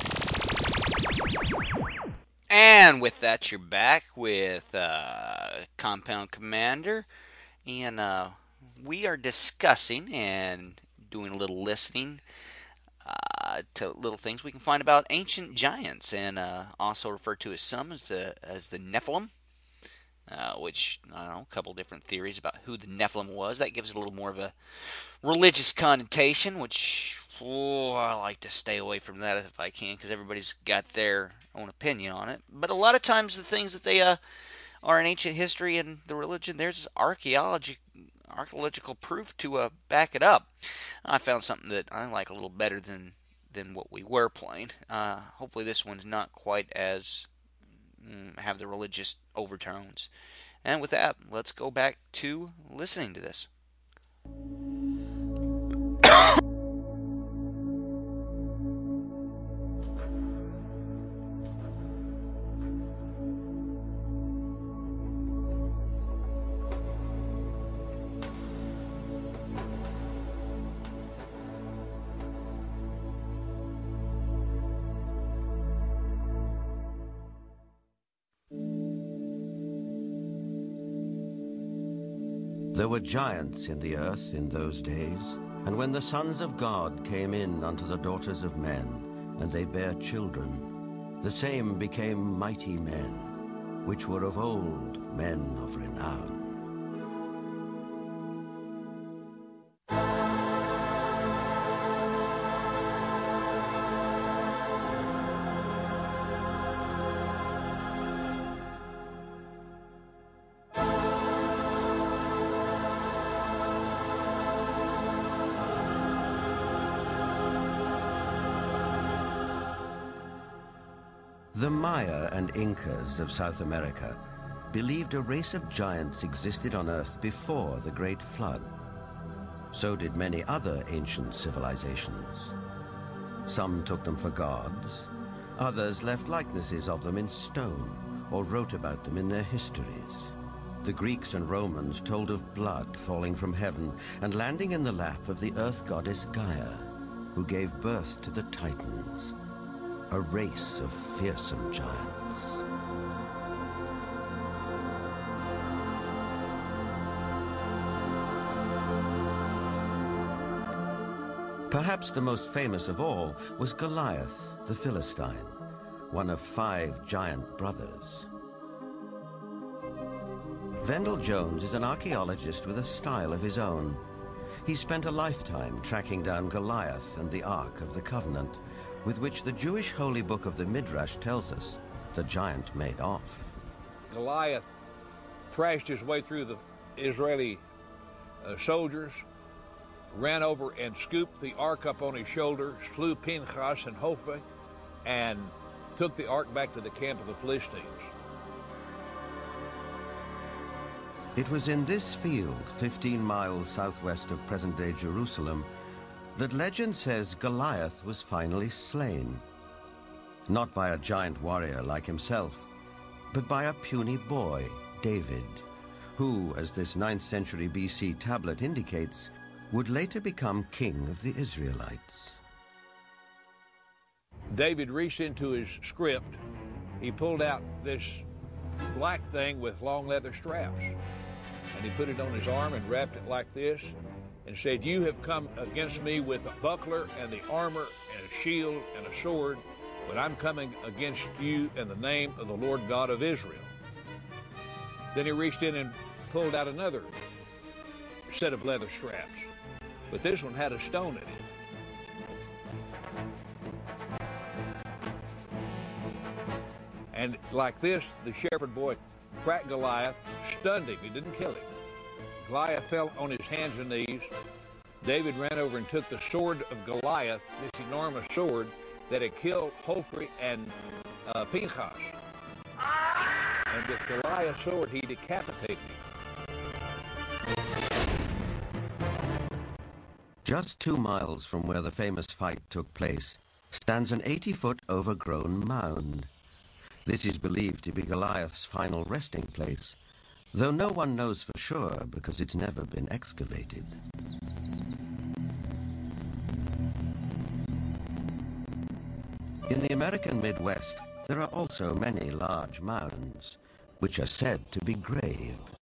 [SPEAKER 2] And with that, you're back with Compound Commander. And we are discussing and doing a little listening to little things we can find about ancient giants, and also referred to as some as the Nephilim. Which, I don't know, a couple different theories about who the Nephilim was. That gives it a little more of a religious connotation, which I like to stay away from that if I can, because everybody's got their own opinion on it. But a lot of times the things that they are in ancient history and the religion, there's archaeological proof to back it up. I found something that I like a little better than what we were playing. Hopefully this one's not quite as have the religious overtones. And with that, let's go back to listening to this.
[SPEAKER 20] There were giants in the earth in those days, and when the sons of God came in unto the daughters of men, and they bare children, the same became mighty men, which were of old men of renown. The Maya and Incas of South America believed a race of giants existed on Earth before the Great Flood. So did many other ancient civilizations. Some took them for gods, others left likenesses of them in stone or wrote about them in their histories. The Greeks and Romans told of blood falling from heaven and landing in the lap of the earth goddess Gaia, who gave birth to the Titans. a race of fearsome giants. Perhaps the most famous of all was Goliath, the Philistine, one of 5 giant brothers. Vendell Jones is an archaeologist with a style of his own. He spent a lifetime tracking down Goliath and the Ark of the Covenant, with which the Jewish holy book of the Midrash tells us the giant made off.
[SPEAKER 21] Goliath thrashed his way through the Israeli soldiers, ran over and scooped the ark up on his shoulder, slew Pinchas and Hophni, and took the ark back to the camp of the Philistines.
[SPEAKER 20] It was in this field, 15 miles southwest of present-day Jerusalem, that legend says Goliath was finally slain. Not by a giant warrior like himself, but by a puny boy, David, who, as this 9th century BC tablet indicates, would later become king of the Israelites.
[SPEAKER 21] David reached into his script. He pulled out this black thing with long leather straps, and he put it on his arm and wrapped it like this and said, "You have come against me with a buckler and the armor and a shield and a sword, but I'm coming against you in the name of the Lord God of Israel." Then he reached in and pulled out another set of leather straps, but this one had a stone in it. And like this, the shepherd boy cracked Goliath, stunned him. He didn't kill him. Goliath fell on his hands and knees. David ran over and took the sword of Goliath, this enormous sword that had killed Hophni and Pinchas. And with Goliath's sword, he decapitated him.
[SPEAKER 20] Just 2 miles from where the famous fight took place stands an 80-foot overgrown mound. This is believed to be Goliath's final resting place, though no one knows for sure because it's never been excavated. In the American Midwest, there are also many large mounds, which are said to be graves.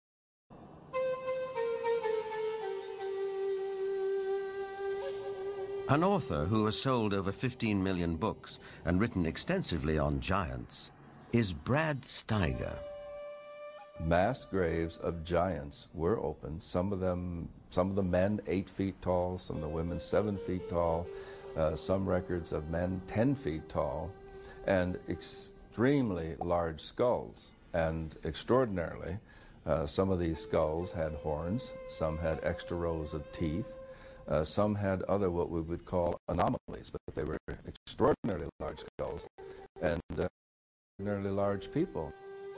[SPEAKER 20] An author who has sold over 15 million books and written extensively on giants is Brad Steiger.
[SPEAKER 22] Mass graves of giants were opened. Some of the men 8 feet tall, some of the women 7 feet tall, some records of men 10 feet tall, and extremely large skulls. And extraordinarily, some of these skulls had horns, some had extra rows of teeth, some had other what we would call anomalies, but they were extraordinarily large skulls and extraordinarily large people.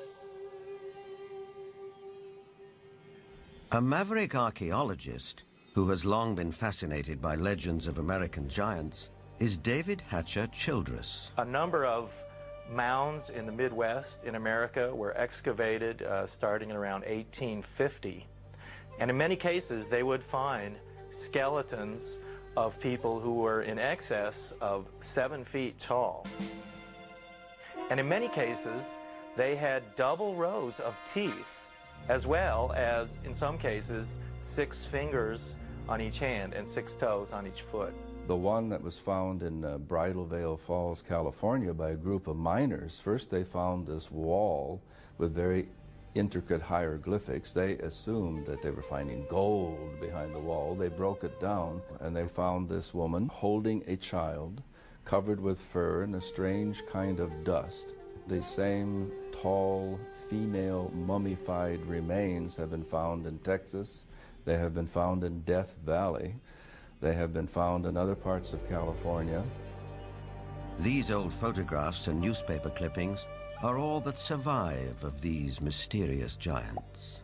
[SPEAKER 20] A maverick archaeologist who has long been fascinated by legends of American giants is David Hatcher Childress.
[SPEAKER 23] A number of mounds in the Midwest in America were excavated starting in around 1850. And in many cases, they would find skeletons of people who were in excess of 7 feet tall. And in many cases, they had double rows of teeth, as well as, in some cases, 6 fingers on each hand and 6 toes on each foot.
[SPEAKER 22] The one that was found in Bridal Veil Falls, California by a group of miners, first they found this wall with very intricate hieroglyphics. They assumed that they were finding gold behind the wall. They broke it down and they found this woman holding a child covered with fur and a strange kind of dust. The same tall female mummified remains have been found in Texas. They have been found in Death Valley. They have been found in other parts of California.
[SPEAKER 20] These old photographs and newspaper clippings are all that survive of these mysterious giants.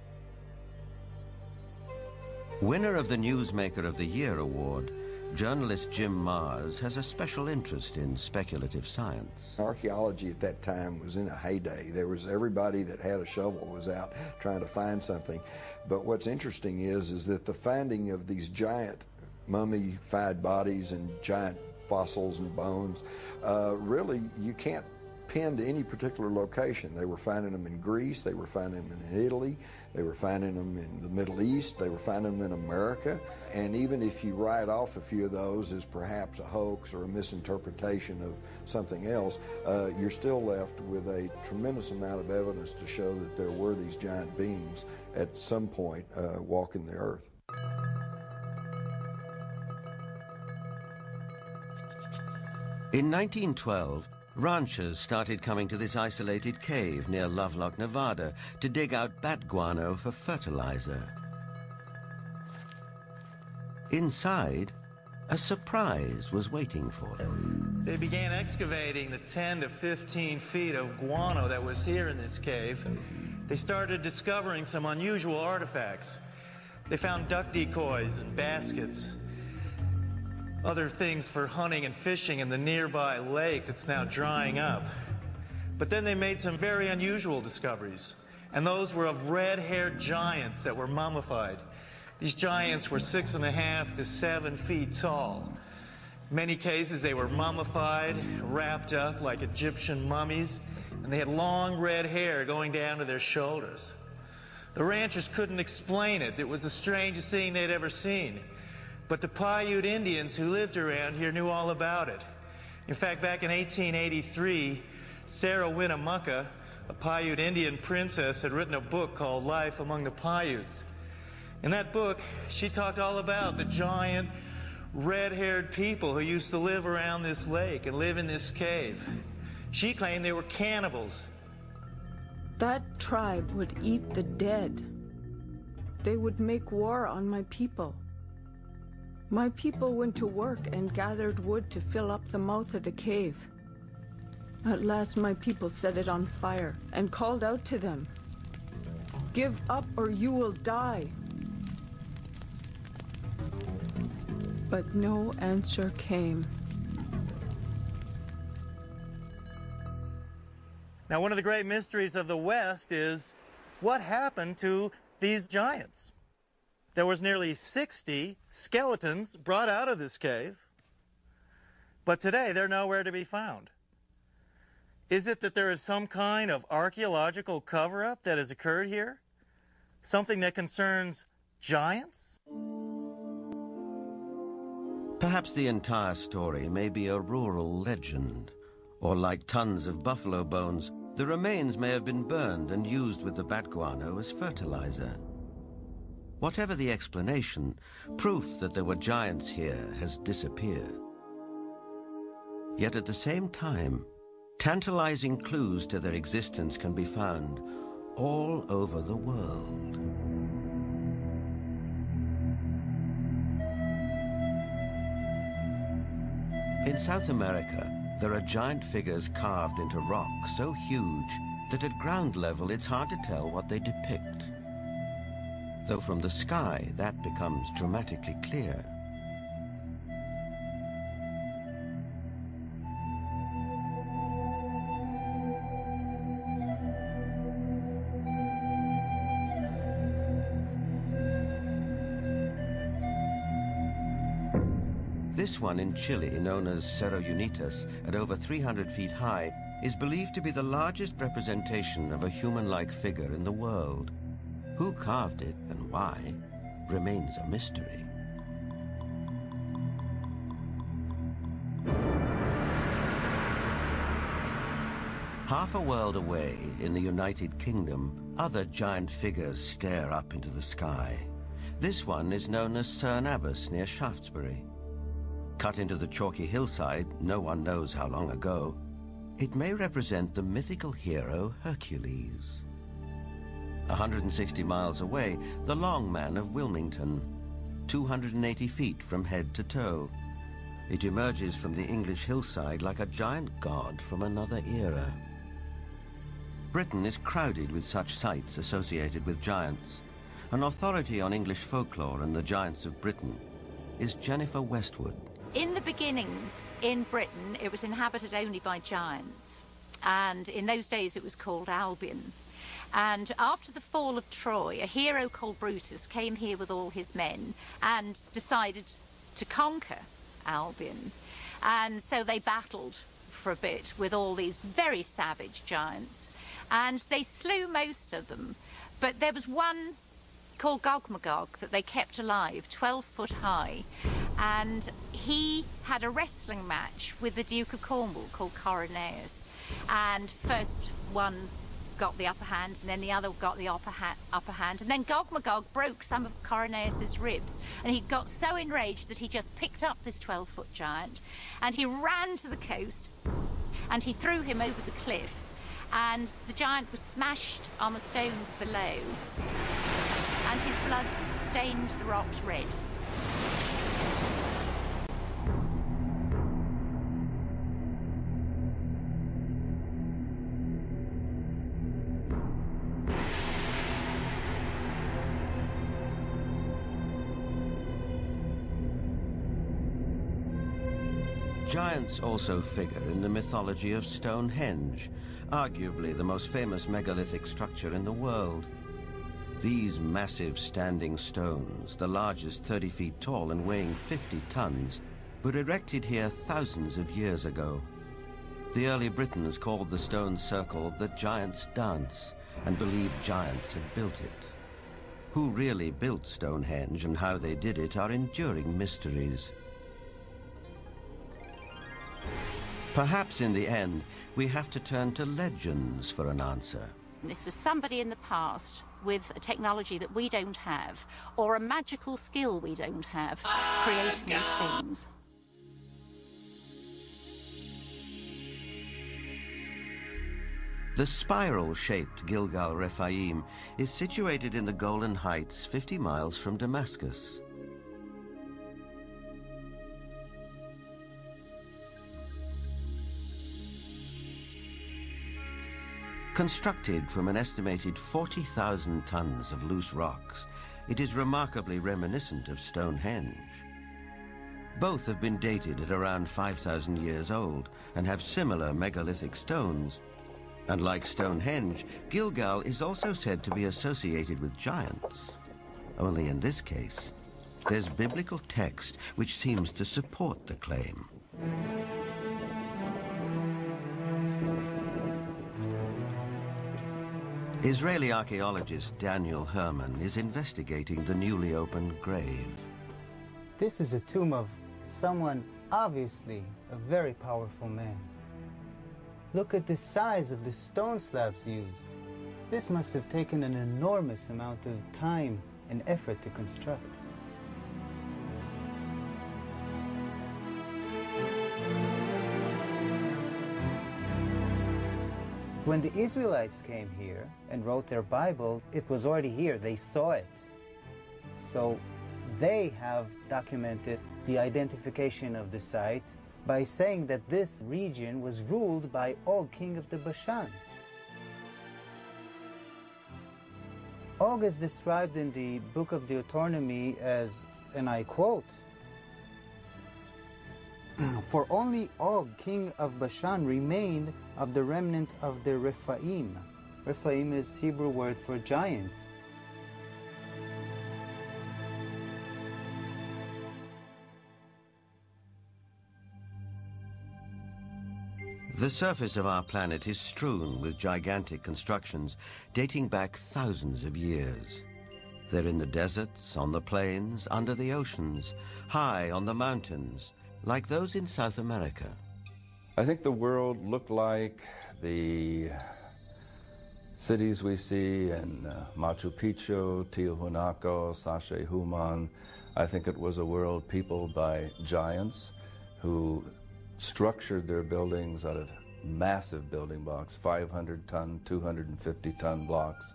[SPEAKER 20] Winner of the Newsmaker of the Year award, journalist Jim Mars has a special interest in speculative science.
[SPEAKER 24] Archaeology at that time was in a heyday. There was everybody that had a shovel was out trying to find something. But what's interesting is that the finding of these giant mummified bodies and giant fossils and bones. Really, you can't pin to any particular location. They were finding them in Greece, they were finding them in Italy, they were finding them in the Middle East, they were finding them in America. And even if you write off a few of those as perhaps a hoax or a misinterpretation of something else, you're still left with a tremendous amount of evidence to show that there were these giant beings at some point walking the earth.
[SPEAKER 20] In 1912, ranchers started coming to this isolated cave near Lovelock, Nevada, to dig out bat guano for fertilizer. Inside, a surprise was waiting for them.
[SPEAKER 23] They began excavating the 10 to 15 feet of guano that was here in this cave. They started discovering some unusual artifacts. They found duck decoys and baskets, other things for hunting and fishing in the nearby lake that's now drying up. But then they made some very unusual discoveries, and those were of red-haired giants that were mummified. These giants were 6.5 to 7 feet tall. In many cases, they were mummified, wrapped up like Egyptian mummies, and they had long red hair going down to their shoulders. The ranchers couldn't explain it. It was the strangest thing they'd ever seen. But the Paiute Indians who lived around here knew all about it. In fact, back in 1883, Sarah Winnemucca, a Paiute Indian princess, had written a book called Life Among the Paiutes. In that book, she talked all about the giant, red-haired people who used to live around this lake and live in this cave. She claimed they were cannibals.
[SPEAKER 5] That tribe would eat the dead. They would make war on my people. My people went to work and gathered wood to fill up the mouth of the cave. At last my people set it on fire and called out to them, "Give up or you will die." But no answer came.
[SPEAKER 23] Now, one of the great mysteries of the West is what happened to these giants? There was nearly 60 skeletons brought out of this cave, but today they're nowhere to be found. Is it that there is some kind of archaeological cover-up that has occurred here? Something that concerns giants?
[SPEAKER 20] Perhaps the entire story may be a rural legend, or like tons of buffalo bones, the remains may have been burned and used with the bat guano as fertilizer. Whatever the explanation, proof that there were giants here has disappeared. Yet at the same time, tantalizing clues to their existence can be found all over the world. In South America, there are giant figures carved into rock so huge that at ground level it's hard to tell what they depict. Though from the sky, that becomes dramatically clear. This one in Chile, known as Cerro Unitas, at over 300 feet high, is believed to be the largest representation of a human-like figure in the world. Who carved it and why remains a mystery. Half a world away, in the United Kingdom, other giant figures stare up into the sky. This one is known as Cerne Abbas near Shaftesbury. Cut into the chalky hillside, no one knows how long ago, it may represent the mythical hero Hercules. 160 miles away, the Long Man of Wilmington, 280 feet from head to toe. It emerges from the English hillside like a giant god from another era. Britain is crowded with such sites associated with giants. An authority on English folklore and the giants of Britain is Jennifer Westwood.
[SPEAKER 6] In the beginning, in Britain, it was inhabited only by giants. And in those days, it was called Albion. And after the fall of Troy, a hero called Brutus came here with all his men and decided to conquer Albion. And so they battled for a bit with all these very savage giants, and they slew most of them. But there was one called Gog-Magog that they kept alive, 12 foot high, and he had a wrestling match with the Duke of Cornwall called Coroneus, and first one got the upper hand, and then the other got the upper hand, and then Gog-Magog broke some of Coroneus's ribs, and he got so enraged that he just picked up this 12-foot giant, and he ran to the coast, and he threw him over the cliff, and the giant was smashed on the stones below, and his blood stained the rocks red.
[SPEAKER 20] Giants also figure in the mythology of Stonehenge, arguably the most famous megalithic structure in the world. These massive standing stones, the largest 30 feet tall and weighing 50 tons, were erected here thousands of years ago. The early Britons called the stone circle the Giant's Dance and believed giants had built it. Who really built Stonehenge and how they did it are enduring mysteries. Perhaps in the end, we have to turn to legends for an answer.
[SPEAKER 6] This was somebody in the past with a technology that we don't have, or a magical skill we don't have, creating these things.
[SPEAKER 20] The spiral-shaped Gilgal Rephaim is situated in the Golan Heights, 50 miles from Damascus. Constructed from an estimated 40,000 tons of loose rocks, it is remarkably reminiscent of Stonehenge. Both have been dated at around 5,000 years old and have similar megalithic stones. And like Stonehenge, Gilgal is also said to be associated with giants. Only in this case, there's biblical text which seems to support the claim. Israeli archaeologist Daniel Herman is investigating the newly opened grave.
[SPEAKER 7] This is a tomb of someone obviously a very powerful man. Look at the size of the stone slabs used. This must have taken an enormous amount of time and effort to construct. When the Israelites came here and wrote their Bible, it was already here. They saw it. So they have documented the identification of the site by saying that this region was ruled by Og, king of the Bashan. Og is described in the book of Deuteronomy as, and I quote, "For only Og, king of Bashan, remained of the remnant of the Rephaim." Rephaim is Hebrew word for giants.
[SPEAKER 20] The surface of our planet is strewn with gigantic constructions dating back thousands of years. They're in the deserts, on the plains, under the oceans, high on the mountains, like those in South America.
[SPEAKER 22] I think the world looked like the cities we see in Machu Picchu, Tiahuanaco, Sacsayhuaman. I think it was a world peopled by giants who structured their buildings out of massive building blocks, 500-ton, 250-ton blocks.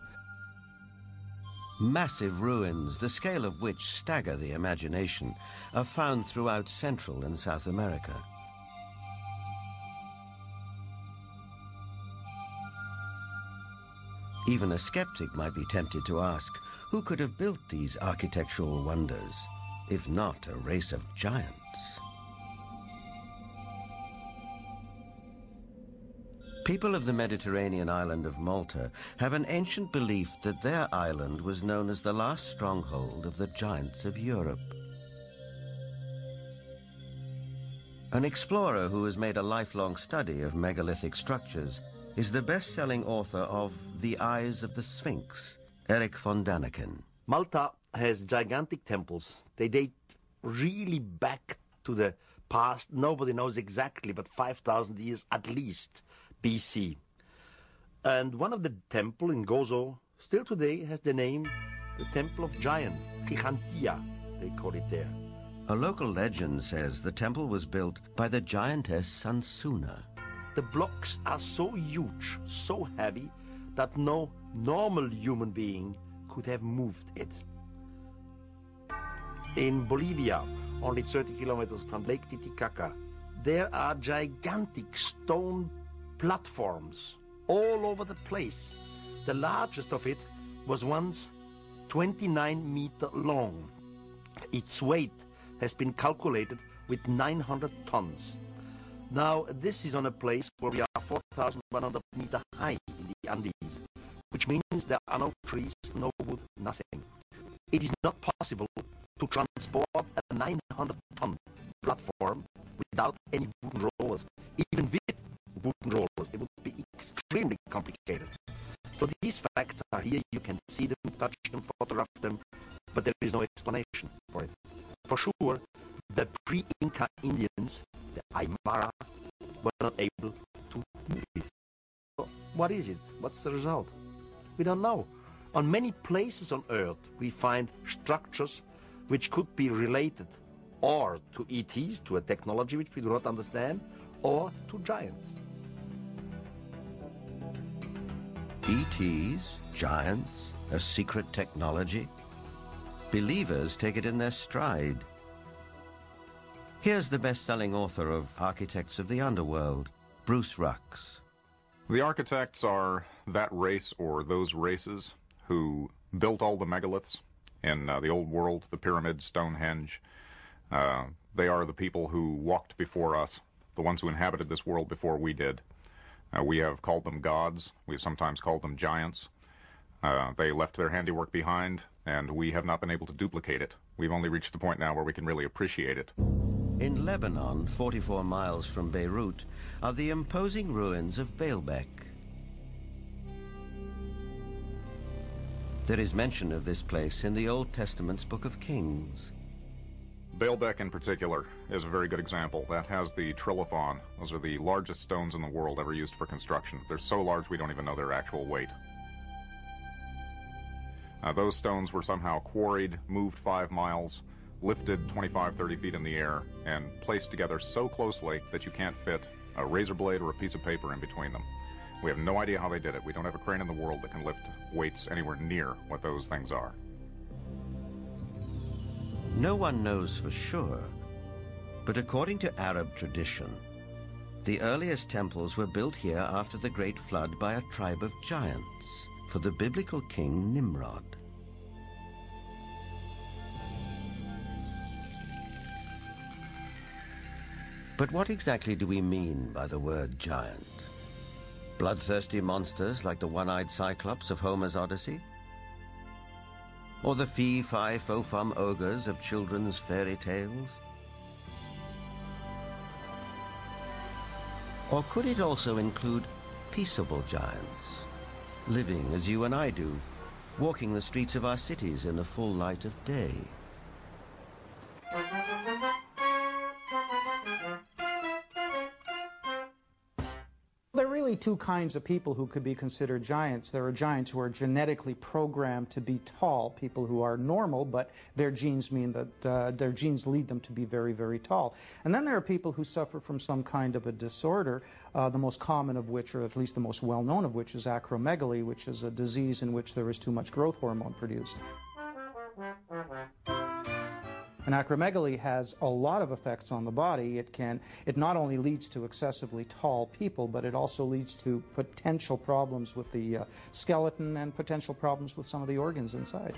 [SPEAKER 20] Massive ruins, the scale of which stagger the imagination, are found throughout Central and South America. Even a skeptic might be tempted to ask, who could have built these architectural wonders, if not a race of giants? People of the Mediterranean island of Malta have an ancient belief that their island was known as the last stronghold of the giants of Europe. An explorer who has made a lifelong study of megalithic structures is the best-selling author of The Eyes of the Sphinx, Eric von Daniken.
[SPEAKER 8] Malta has gigantic temples. They date really back to the past. Nobody knows exactly, but 5,000 years at least BC. And one of the temple in Gozo still today has the name, the Temple of Giant, Gigantia, they call it there.
[SPEAKER 20] A local legend says the temple was built by the giantess Sansuna.
[SPEAKER 8] The blocks are so huge, so heavy, that no normal human being could have moved it. In Bolivia, only 30 kilometers from Lake Titicaca, there are gigantic stone platforms all over the place. The largest of it was once 29 meters long. Its weight has been calculated with 900 tons. Now, this is on a place where we are 4,100 meters high in the Andes, which means there are no trees, no wood, nothing. It is not possible to transport a 900-ton platform without any wooden rollers. Even with wooden rollers, it would be extremely complicated. So these facts are here. You can see them, touch them, photograph them, but there is no explanation for it. For sure, the pre-Inca Indians, the Aymara, were not able to move it. So what is it? What's the result? We don't know. On many places on Earth, we find structures which could be related or to ETs, to a technology which we do not understand, or to giants.
[SPEAKER 20] ETs, giants, a secret technology? Believers take it in their stride. Here's the best-selling author of Architects of the Underworld, Bruce Rux.
[SPEAKER 9] The architects are that race or those races who built all the megaliths in the old world, the pyramids, Stonehenge. They are the people who walked before us, the ones who inhabited this world before we did. We have called them gods. We have sometimes called them giants. They left their handiwork behind, and we have not been able to duplicate it. We've only reached the point now where we can really appreciate it.
[SPEAKER 20] In Lebanon, 44 miles from Beirut, are the imposing ruins of Baalbek. There is mention of this place in the Old Testament's Book of Kings.
[SPEAKER 9] Baalbek in particular is a very good example. That has the trilithon. Those are the largest stones in the world ever used for construction. They're so large we don't even know their actual weight. Those stones were somehow quarried, moved 5 miles, lifted 25, 30 feet in the air, and placed together so closely that you can't fit a razor blade or a piece of paper in between them. We have no idea how they did it. We don't have a crane in the world that can lift weights anywhere near what those things are.
[SPEAKER 20] No one knows for sure, but according to Arab tradition, the earliest temples were built here after the Great Flood by a tribe of giants for the biblical king Nimrod. But what exactly do we mean by the word giant? Bloodthirsty monsters like the one-eyed Cyclops of Homer's Odyssey? Or the fee-fi-fo-fum ogres of children's fairy tales? Or could it also include peaceable giants, living as you and I do, walking the streets of our cities in the full light of day?
[SPEAKER 15] There are really two kinds of people who could be considered giants. There are giants who are genetically programmed to be tall, people who are normal, but their genes mean that their genes lead them to be very, very tall. And then there are people who suffer from some kind of a disorder, the most common of which, or at least the most well-known of which, is acromegaly, which is a disease in which there is too much growth hormone produced. And acromegaly has a lot of effects on the body. It not only leads to excessively tall people, but it also leads to potential problems with the skeleton and potential problems with some of the organs inside.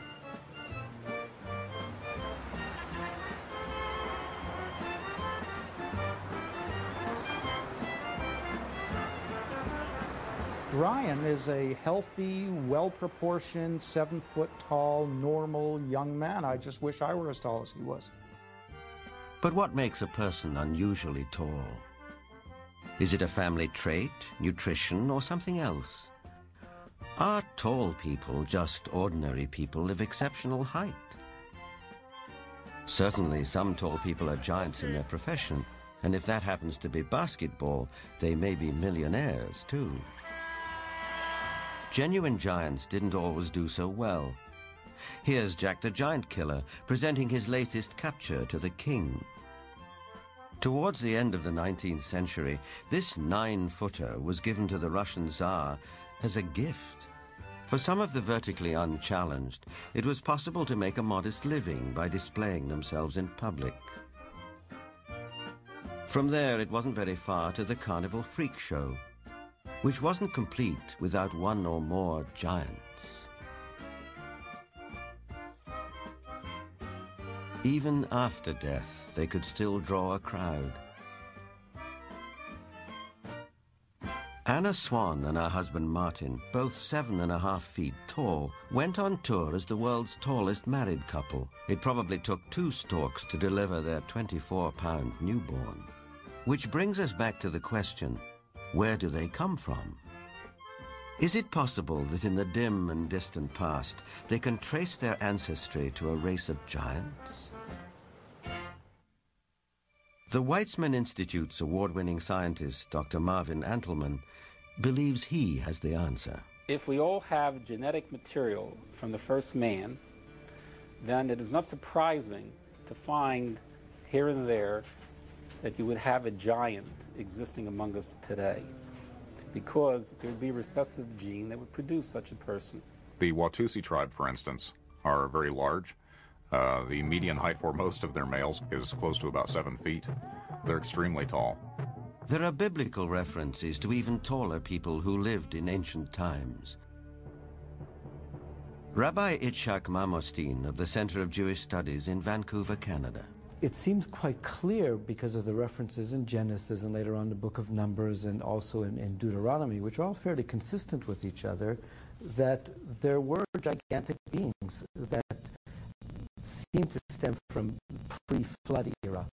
[SPEAKER 15] Ryan is a healthy, well-proportioned, 7-foot tall, normal young man. I just wish I were as tall as he was.
[SPEAKER 20] But what makes a person unusually tall? Is it a family trait, nutrition, or something else? Are tall people just ordinary people of exceptional height? Certainly some tall people are giants in their profession, and if that happens to be basketball, they may be millionaires too. Genuine giants didn't always do so well. Here's Jack the Giant Killer presenting his latest capture to the king. Towards the end of the 19th century, this 9-footer was given to the Russian Tsar as a gift. For some of the vertically unchallenged, it was possible to make a modest living by displaying themselves in public. From there, it wasn't very far to the Carnival Freak Show, which wasn't complete without one or more giants. Even after death, they could still draw a crowd. Anna Swan and her husband Martin, both 7.5 feet tall, went on tour as the world's tallest married couple. It probably took 2 storks to deliver their 24-pound newborn. Which brings us back to the question, where do they come from? Is it possible that in the dim and distant past, they can trace their ancestry to a race of giants? The Weizmann Institute's award-winning scientist, Dr. Marvin Antelman, believes he has the answer.
[SPEAKER 16] If we all have genetic material from the first man, then it is not surprising to find here and there that you would have a giant existing among us today, because there would be a recessive gene that would produce such a person.
[SPEAKER 9] The Watusi tribe, for instance, are very large. The median height for most of their males is close to about 7 feet. They're extremely tall.
[SPEAKER 20] There are biblical references to even taller people who lived in ancient times. Rabbi Itzhak Mamostein of the Center of Jewish Studies in Vancouver, Canada.
[SPEAKER 17] It seems quite clear because of the references in Genesis and later on the Book of Numbers and also in Deuteronomy, which are all fairly consistent with each other, that there were gigantic beings that seem to stem from pre-flood era.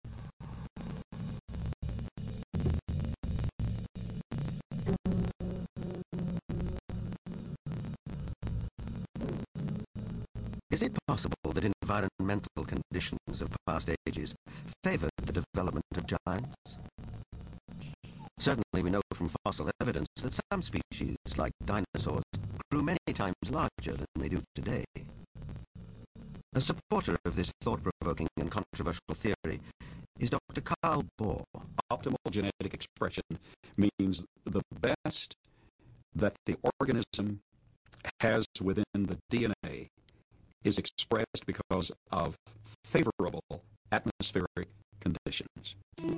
[SPEAKER 20] Is it possible that environmental conditions of past ages favored the development of giants? Certainly we know from fossil evidence that some species, like dinosaurs, grew many times larger than they do today. A supporter of this thought-provoking and controversial theory is Dr. Carl Bohr.
[SPEAKER 18] Optimal genetic expression means the best that the organism has within the DNA is expressed because of favorable atmospheric conditions.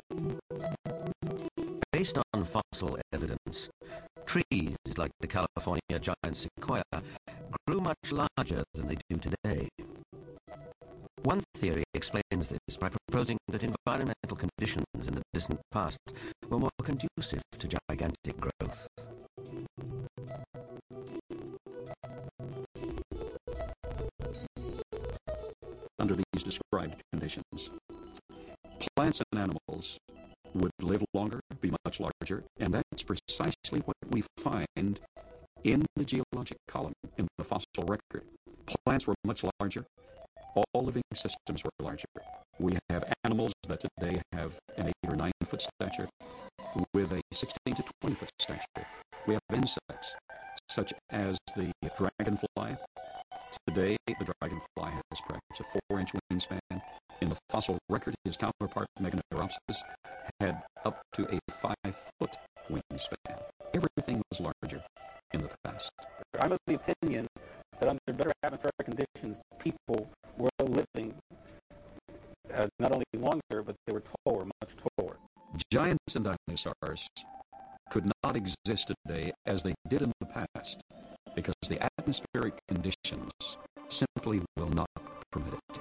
[SPEAKER 20] Based on fossil evidence, trees like the California giant sequoia grew much larger than they do today. One theory explains this by proposing that environmental conditions in the distant past were more conducive to gigantic growth.
[SPEAKER 18] Under these described conditions, plants and animals would live longer, be much larger, and that's precisely what we find in the geologic column, in the fossil record. Plants were much larger. All living systems were larger. We have animals that today have an 8 or 9 foot stature with a 16 to 20 foot stature. We have insects such as the dragonfly. Today, the dragonfly has perhaps a 4-inch wingspan. In the fossil record, his counterpart, Meganeuropsis, had up to a 5-foot wingspan. Everything was larger in the past.
[SPEAKER 16] I'm of the opinion that under better atmospheric conditions, people were living not only longer, but they were taller, much taller.
[SPEAKER 18] Giants and dinosaurs could not exist today as they did in the past because the atmospheric conditions simply will not permit it.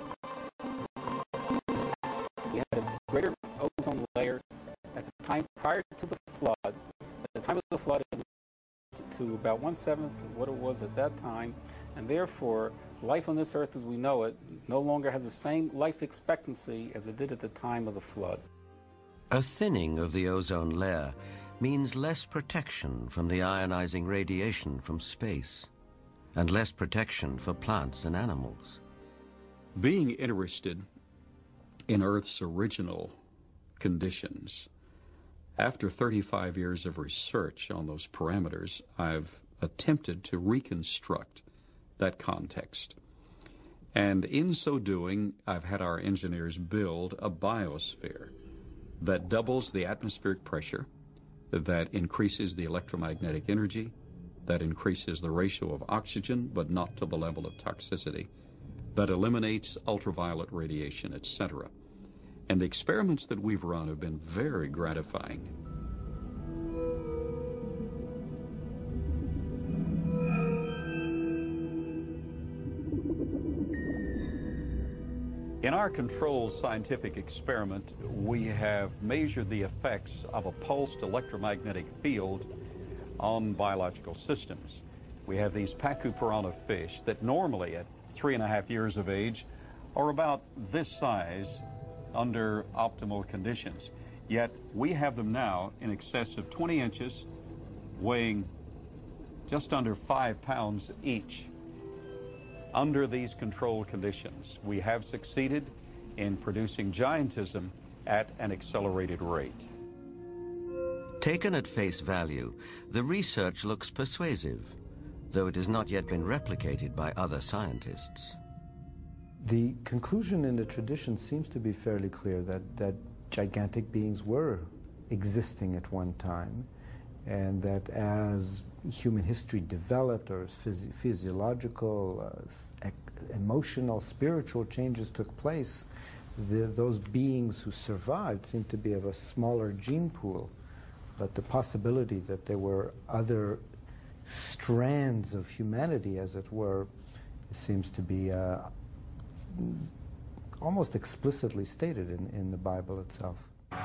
[SPEAKER 16] We had a greater ozone layer at the time prior to the flood. At the time of the flood, it was to about 1/7 of what it was at that time, and therefore life on this earth as we know it no longer has the same life expectancy as it did at the time of the flood.
[SPEAKER 20] A thinning of the ozone layer means less protection from the ionizing radiation from space, and less protection for plants and animals.
[SPEAKER 18] Being interested in Earth's original conditions, after 35 years of research on those parameters, I've attempted to reconstruct that context. And in so doing, I've had our engineers build a biosphere that doubles the atmospheric pressure, that increases the electromagnetic energy, that increases the ratio of oxygen, but not to the level of toxicity, that eliminates ultraviolet radiation, etc. And the experiments that we've run have been very gratifying. In our controlled scientific experiment, we have measured the effects of a pulsed electromagnetic field on biological systems. We have these Pacu piranha fish that normally at 3.5 years of age are about this size under optimal conditions. Yet we have them now in excess of 20 inches, weighing just under 5 pounds each. Under these controlled conditions, we have succeeded in producing giantism at an accelerated rate.
[SPEAKER 20] Taken at face value, the research looks persuasive, though it has not yet been replicated by other scientists.
[SPEAKER 17] The conclusion in the tradition seems to be fairly clear that gigantic beings were existing at one time, and that as human history developed, or physiological, emotional, spiritual changes took place, those beings who survived seemed to be of a smaller gene pool. But the possibility that there were other strands of humanity, as it were, seems to be almost explicitly stated in the Bible itself.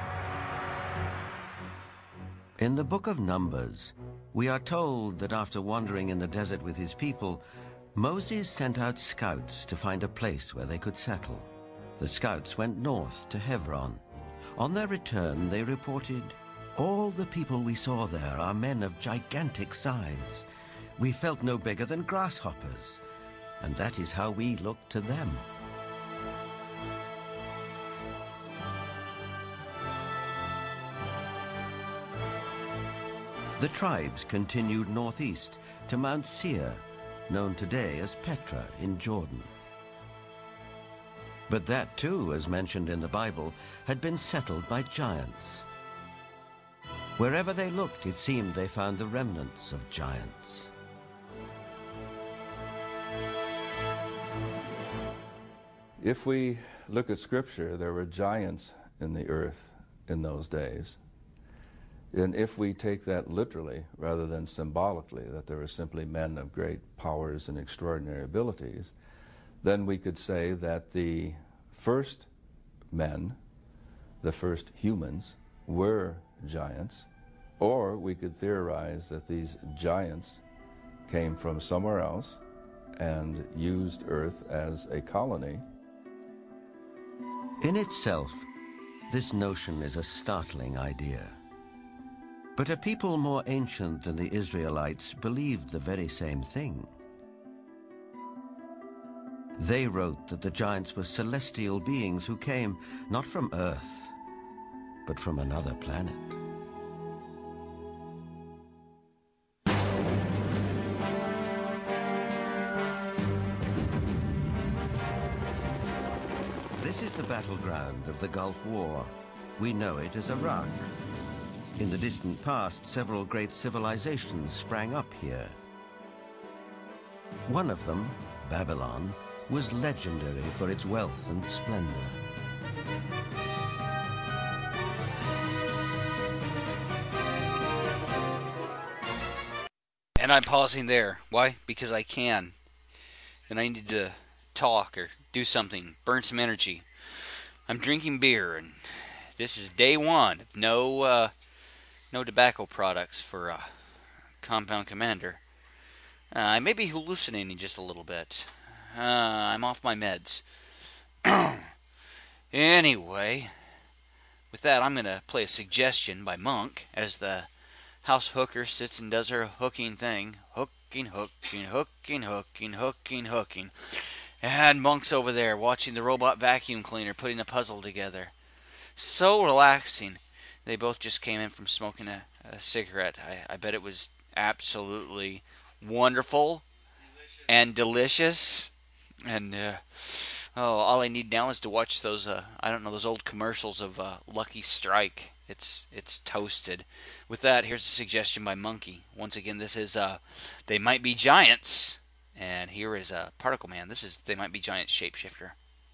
[SPEAKER 20] In the book of Numbers, we are told that after wandering in the desert with his people, Moses sent out scouts to find a place where they could settle. The scouts went north to Hebron. On their return, they reported, "All the people we saw there are men of gigantic size. We felt no bigger than grasshoppers, and that is how we looked to them." The tribes continued northeast to Mount Seir, known today as Petra in Jordan. But that too, as mentioned in the Bible, had been settled by giants. Wherever they looked, it seemed they found the remnants of giants.
[SPEAKER 22] If we look at Scripture, there were giants in the earth in those days. And if we take that literally rather than symbolically, that there were simply men of great powers and extraordinary abilities, then we could say that the first men, the first humans, were giants, or we could theorize that these giants came from somewhere else and used Earth as a colony.
[SPEAKER 20] In itself, this notion is a startling idea. But a people more ancient than the Israelites believed the very same thing. They wrote that the giants were celestial beings who came not from Earth, but from another planet. This is the battleground of the Gulf War. We know it as Iraq. In the distant past, several great civilizations sprang up here. One of them, Babylon, was legendary for its wealth and splendor.
[SPEAKER 2] And I'm pausing there. Why? Because I can. And I need to talk or do something, burn some energy. I'm drinking beer, and this is day one. No tobacco products for Compound Commander. I may be hallucinating just a little bit. I'm off my meds. Anyway, with that, I'm going to play a suggestion by Monk as the house hooker sits and does her hooking thing. Hooking, hooking, hooking, hooking, hooking, hooking. And Monk's over there watching the robot vacuum cleaner putting a puzzle together. So relaxing. They both just came in from smoking a cigarette. I bet it was absolutely wonderful and delicious. And all I need now is to watch those those old commercials of Lucky Strike. It's toasted. With that, here's a suggestion by Monkey. Once again, this is They Might Be Giants, and here is Particle Man. This is They Might Be Giants Shapeshifter.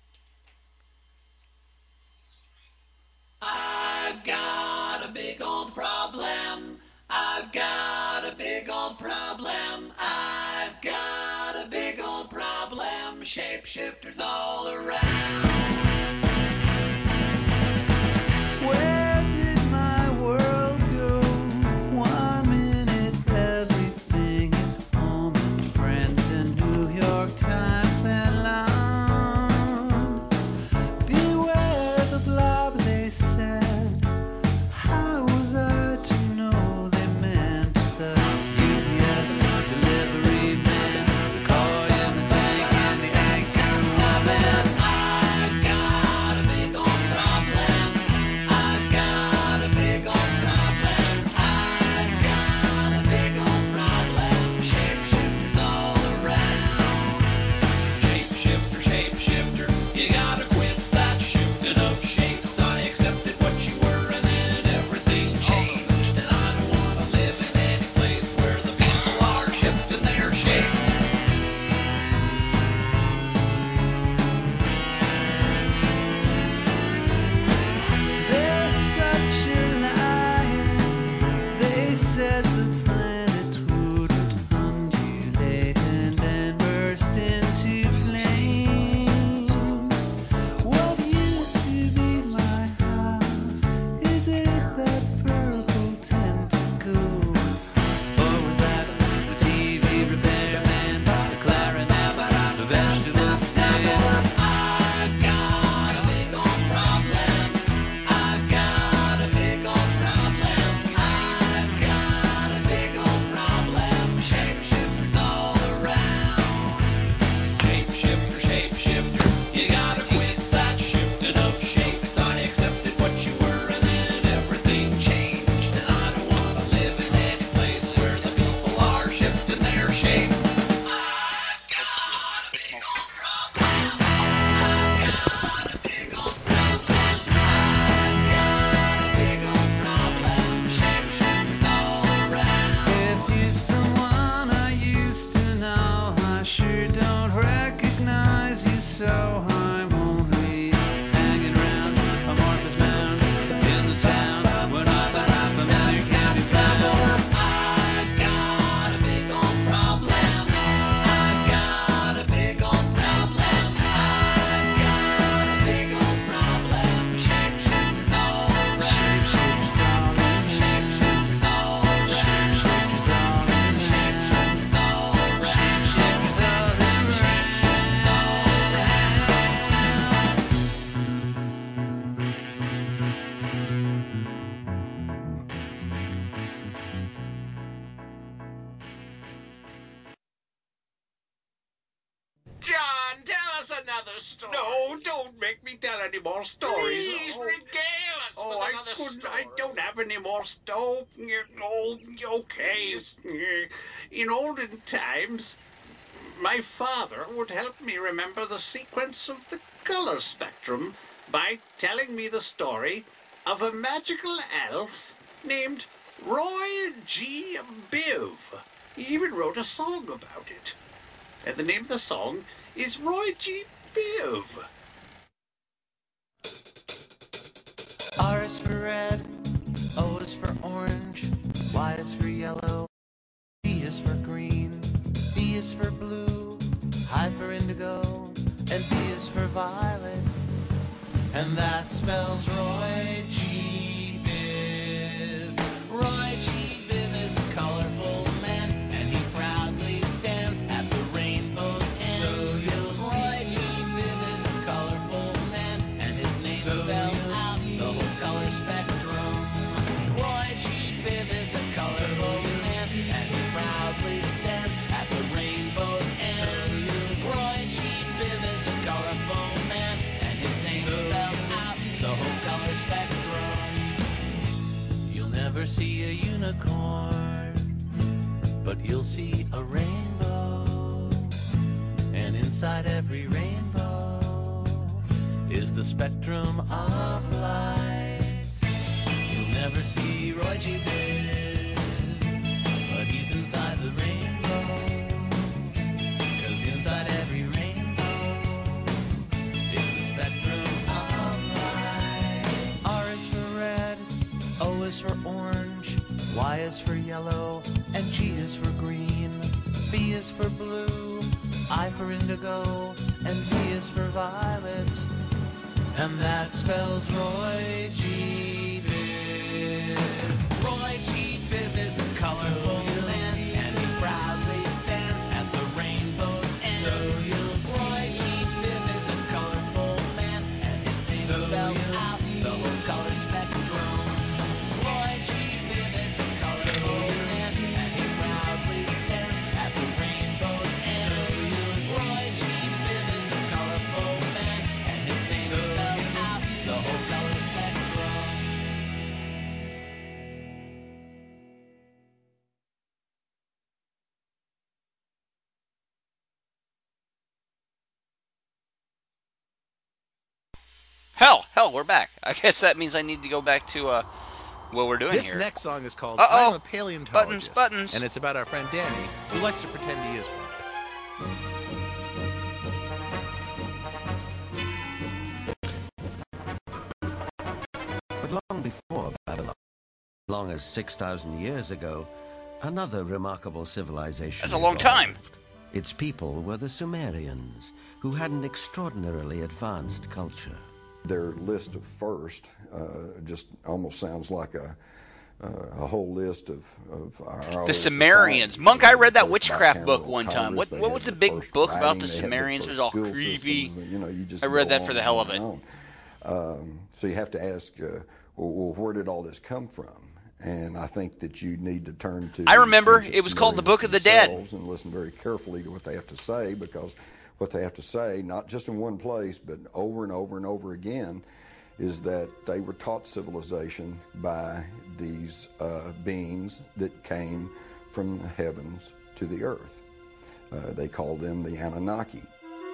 [SPEAKER 1] I've got a big old problem. I've got a big old problem. I've got a big old problem. Shapeshifters all around.
[SPEAKER 3] Where did my world go? 1 minute everything is home and friends and New York Times and London. Beware the blob, they said. How was I to know they meant the UPS delivery man, the car in the tank and the anchor woman?
[SPEAKER 1] I've got a big old problem. I've got a big old problem. I've got a big old problem. Shapeshifters all around. Shapeshifter, shapeshifter, you gotta quit that shifting of shapes. I accepted what you were and then everything changed. And I don't wanna live in any place where the people are shifting their shape.
[SPEAKER 3] They're such a liar. They said the planet would undulate and then burst into flames. What used to be my house, is it that purple tentacle? Or was that the TV repairman, the clarinet, the vegetable stand?
[SPEAKER 1] I've got a big old problem. I've got a big old problem. I've got a big old problem. Shapeshifters all around. Shapeshifter, shapeshifter, you gotta quit that shifting of shapes. I accepted what you were and then everything changed. And I don't wanna live in any place where the people are shifting their shape. I've got a big old problem. I've got a big old problem. I've got a big old problem. Shapeshifters all around.
[SPEAKER 3] If you're someone I used to know, I sure don't recognize you, so I'm only hanging around amorphous mounds in the town where not that I'm familiar can be found.
[SPEAKER 1] I've got a big old problem. I've got a big old problem. I've got a big old problem. Shapeshifters all around.
[SPEAKER 3] Shapeshifters all in.
[SPEAKER 1] Shapeshifters all around.
[SPEAKER 3] Shapeshifters all in.
[SPEAKER 1] Shapeshifters all around.
[SPEAKER 3] Shapeshifters all in.
[SPEAKER 1] Shapeshifters all around.
[SPEAKER 4] John, tell us another story. No, don't make me tell any more stories. Please regale us with another story. I don't have any more stories. Oh, okay. In olden times, my father would help me remember the sequence of the color spectrum by telling me the story of a magical elf named Roy G. Biv. He even wrote a song about it. And the name of the song is Roy G. Biv.
[SPEAKER 3] R is for red, O is for orange, Y is for yellow, G is for green, B is for blue, I for indigo, and B is for violet. And that spells Roy G. Biv. Roy G. Biv is a colorful man, and he proudly stands at the rainbow's end. So you'll
[SPEAKER 1] spectrum. You'll never see a unicorn, but you'll see a rainbow. And inside every rainbow is the spectrum of light. You'll never see Roy G. Biv, but he's inside the rainbow. 'Cause inside every rainbow is the spectrum of light. R is for red, O is for orange, Y is for yellow, and G is for green. B is for blue, I for indigo, and V is for violet. And that spells Roy G. Biv. Roy G. Biv is a colorful man, and he proudly stands at the rainbow's end. Roy G. Biv is a colorful man, and his name spells out the whole color spectrum. Roy G. Biv is a colorful man, and he proudly stands at the rainbow's end. Roy G. Biv is a colorful man, and his name spells out the whole color spectrum.
[SPEAKER 2] Hell, we're back. I guess that means I need to go back to what we're doing
[SPEAKER 10] This
[SPEAKER 2] here.
[SPEAKER 10] next song is called
[SPEAKER 2] Uh-oh.
[SPEAKER 10] I'm a Paleontologist.
[SPEAKER 2] Buttons.
[SPEAKER 10] And it's about our friend Danny, who likes to pretend he is one.
[SPEAKER 20] But long before Babylon, as long as 6,000 years ago, another remarkable civilization.
[SPEAKER 2] That's a long
[SPEAKER 20] evolved.
[SPEAKER 2] time.
[SPEAKER 20] Its people were the Sumerians, who had an extraordinarily advanced culture.
[SPEAKER 24] Their list of first just almost sounds like a whole list of our
[SPEAKER 2] The Sumerians. Monk, I read that witchcraft book one time. What was the big book about the Sumerians? It was all creepy. I read that for the hell of it.
[SPEAKER 24] So you have to ask, well, where did all this come from? And I think that you need to turn to...
[SPEAKER 2] I remember. It was called the Book of the Dead.
[SPEAKER 24] And listen very carefully to what they have to say, because what they have to say, not just in one place, but over and over and over again, is that they were taught civilization by these beings that came from the heavens to the earth. They call them the Anunnaki.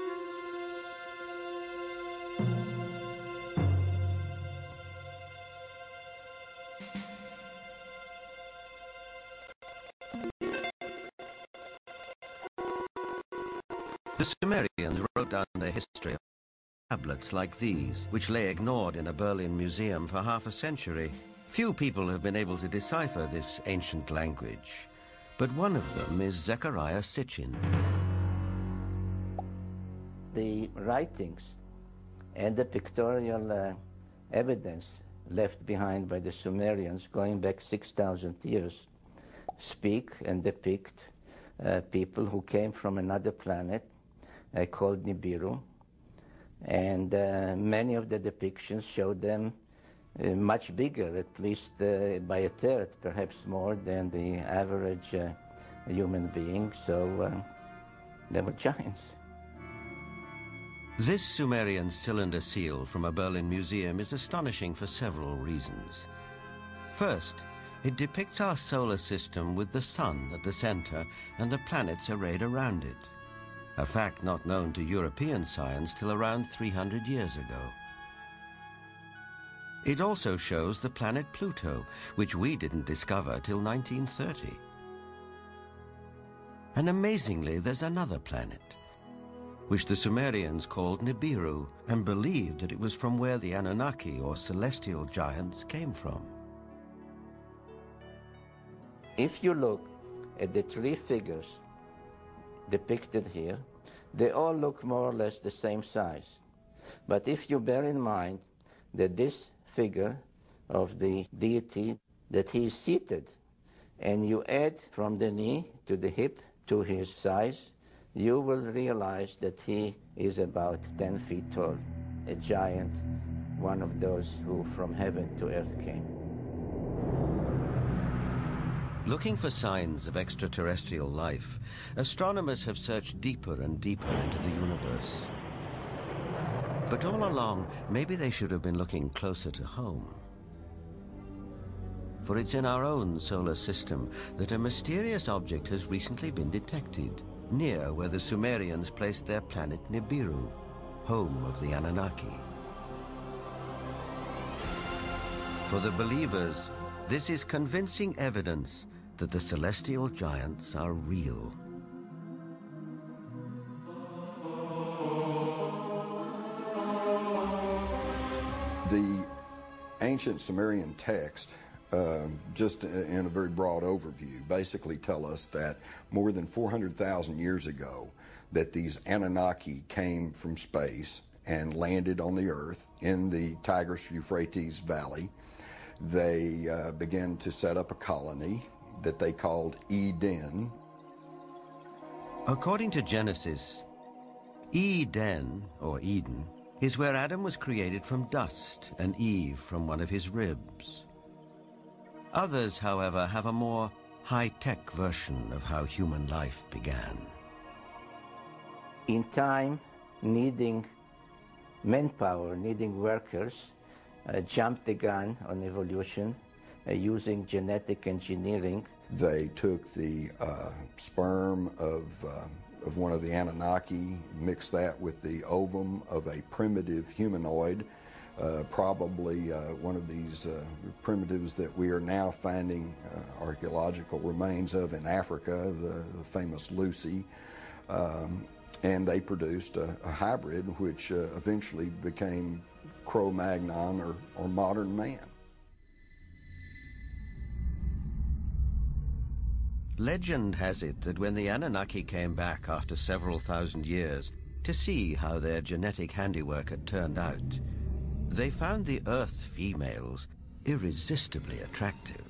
[SPEAKER 20] The Sumerians wrote down their history on tablets like these, which lay ignored in a Berlin museum for half a century. Few people have been able to decipher this ancient language, but one of them is Zechariah Sitchin.
[SPEAKER 11] The writings and the pictorial evidence left behind by the Sumerians going back 6,000 years speak and depict people who came from another planet called Nibiru, and many of the depictions show them much bigger, at least by a third, perhaps more than the average human being, so they were giants.
[SPEAKER 20] This Sumerian cylinder seal from a Berlin museum is astonishing for several reasons. First, it depicts our solar system with the sun at the center and the planets arrayed around it, a fact not known to European science till around 300 years ago. It also shows the planet Pluto, which we didn't discover till 1930. And amazingly, there's another planet, which the Sumerians called Nibiru, and believed that it was from where the Anunnaki, or celestial giants, came from.
[SPEAKER 11] If you look at the three figures depicted here, they all look more or less the same size. But if you bear in mind that this figure of the deity, that he is seated, and you add from the knee to the hip to his size, you will realize that he is about 10 feet tall, a giant, one of those who from heaven to earth came.
[SPEAKER 20] Looking for signs of extraterrestrial life, astronomers have searched deeper and deeper into the universe. But all along, maybe they should have been looking closer to home. For it's in our own solar system that a mysterious object has recently been detected, near where the Sumerians placed their planet Nibiru, home of the Anunnaki. For the believers, this is convincing evidence that the celestial giants are real.
[SPEAKER 24] The ancient Sumerian text, just in a very broad overview, basically tell us that more than 400,000 years ago, that these Anunnaki came from space and landed on the earth in the Tigris-Euphrates Valley. They began to set up a colony that they called Eden.
[SPEAKER 20] According to Genesis, Eden, or Eden, is where Adam was created from dust and Eve from one of his ribs. Others, however, have a more high-tech version of how human life began.
[SPEAKER 11] In time, needing manpower, needing workers, jumped the gun on evolution using genetic engineering.
[SPEAKER 24] They took the sperm of one of the Anunnaki, mixed that with the ovum of a primitive humanoid, probably one of these primitives that we are now finding archaeological remains of in Africa, the famous Lucy. And they produced a hybrid which eventually became Cro-Magnon or modern man.
[SPEAKER 20] Legend has it that when the Anunnaki came back after several thousand years to see how their genetic handiwork had turned out, they found the Earth females irresistibly attractive.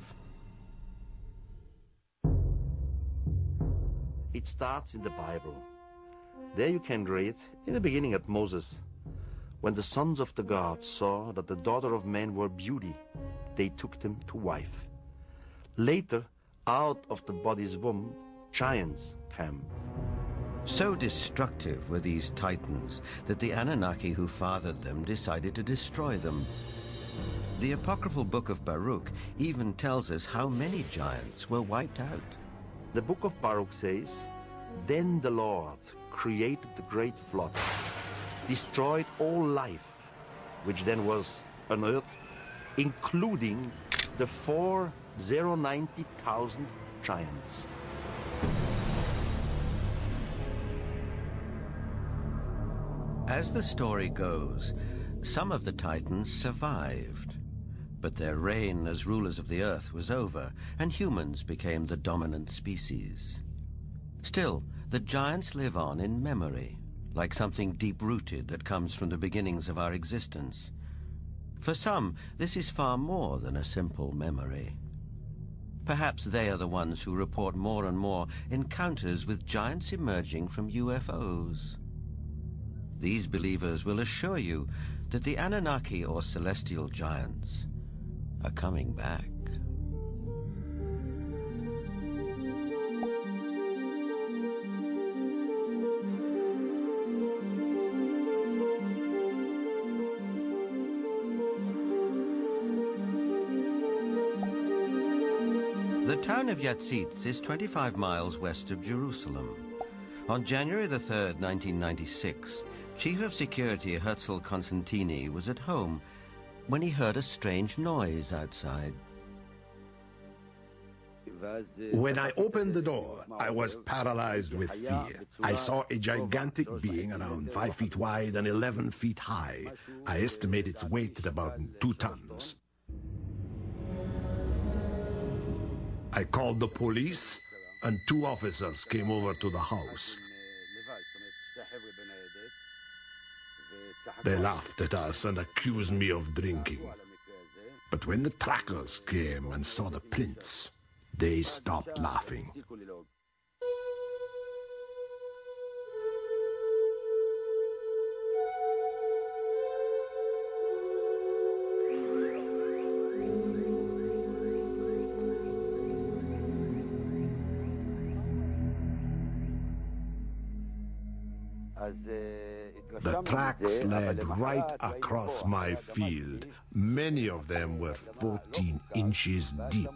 [SPEAKER 8] It starts in the Bible. There you can read, in the beginning at Moses, when the sons of the gods saw that the daughter of men were beauty, they took them to wife. Later, out of the body's womb, giants came.
[SPEAKER 20] So destructive were these titans that the Anunnaki who fathered them decided to destroy them. The apocryphal book of Baruch even tells us how many giants were wiped out.
[SPEAKER 8] The book of Baruch says, "Then the Lord created the great flood, destroyed all life, which then was on earth, including the 490,000 giants."
[SPEAKER 20] As the story goes, some of the Titans survived, but their reign as rulers of the earth was over, and humans became the dominant species. Still, the giants live on in memory, like something deep-rooted that comes from the beginnings of our existence. For some, this is far more than a simple memory. Perhaps they are the ones who report more and more encounters with giants emerging from UFOs. These believers will assure you that the Anunnaki or celestial giants are coming back. The town of Yatzitz is 25 miles west of Jerusalem. On January the 3rd, 1996, Chief of Security Herzl Constantini was at home when he heard a strange noise outside.
[SPEAKER 12] When I opened the door, I was paralyzed with fear. I saw a gigantic being around 5 feet wide and 11 feet high. I estimate its weight at about 2 tons. I called the police, and 2 officers came over to the house. They laughed at us and accused me of drinking. But when the trackers came and saw the prints, they stopped laughing. The tracks led right across my field. Many of them were 14 inches deep.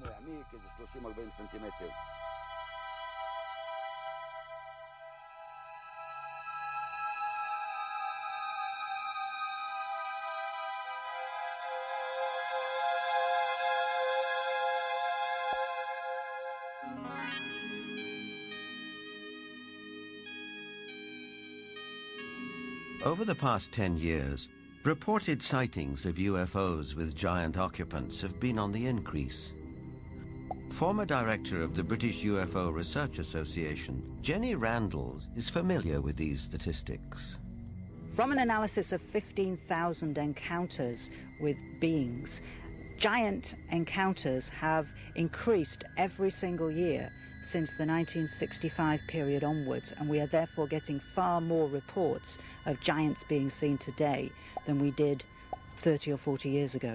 [SPEAKER 20] Over the past 10 years, reported sightings of UFOs with giant occupants have been on the increase. Former director of the British UFO Research Association, Jenny Randles, is familiar with these statistics.
[SPEAKER 13] From an analysis of 15,000 encounters with beings, giant encounters have increased every single year since the 1965 period onwards, and we are therefore getting far more reports of giants being seen today than we did 30 or 40 years ago.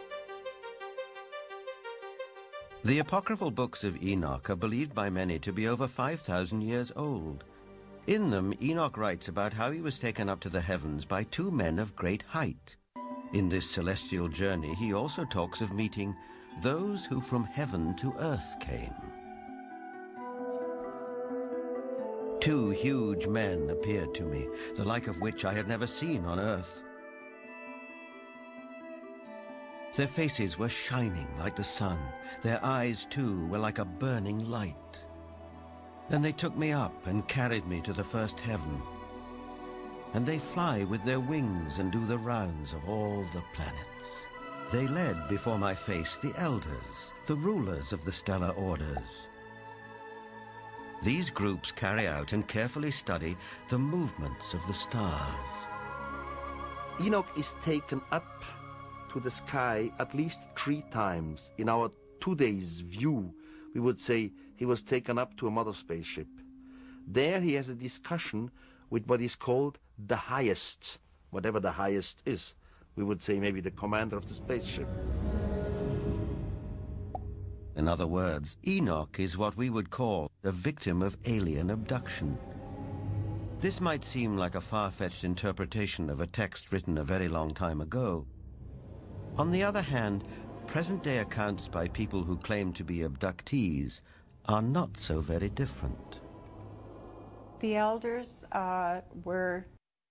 [SPEAKER 20] The apocryphal books of Enoch are believed by many to be over 5,000 years old. In them, Enoch writes about how he was taken up to the heavens by two men of great height. In this celestial journey, he also talks of meeting those who from heaven to earth came. Two huge men appeared to me, the like of which I had never seen on earth. Their faces were shining like the sun. Their eyes, too, were like a burning light. Then they took me up and carried me to the first heaven. And they fly with their wings and do the rounds of all the planets. They led before my face the elders, the rulers of the stellar orders. These groups carry out and carefully study the movements of the stars.
[SPEAKER 8] Enoch is taken up to the sky at least 3 times. In our today's view, we would say he was taken up to a mother spaceship. There he has a discussion with what is called the highest, whatever the highest is. We would say maybe the commander of the spaceship.
[SPEAKER 20] In other words, Enoch is what we would call a victim of alien abduction. This might seem like a far-fetched interpretation of a text written a very long time ago. On the other hand, present-day accounts by people who claim to be abductees are not so very different.
[SPEAKER 14] The elders were...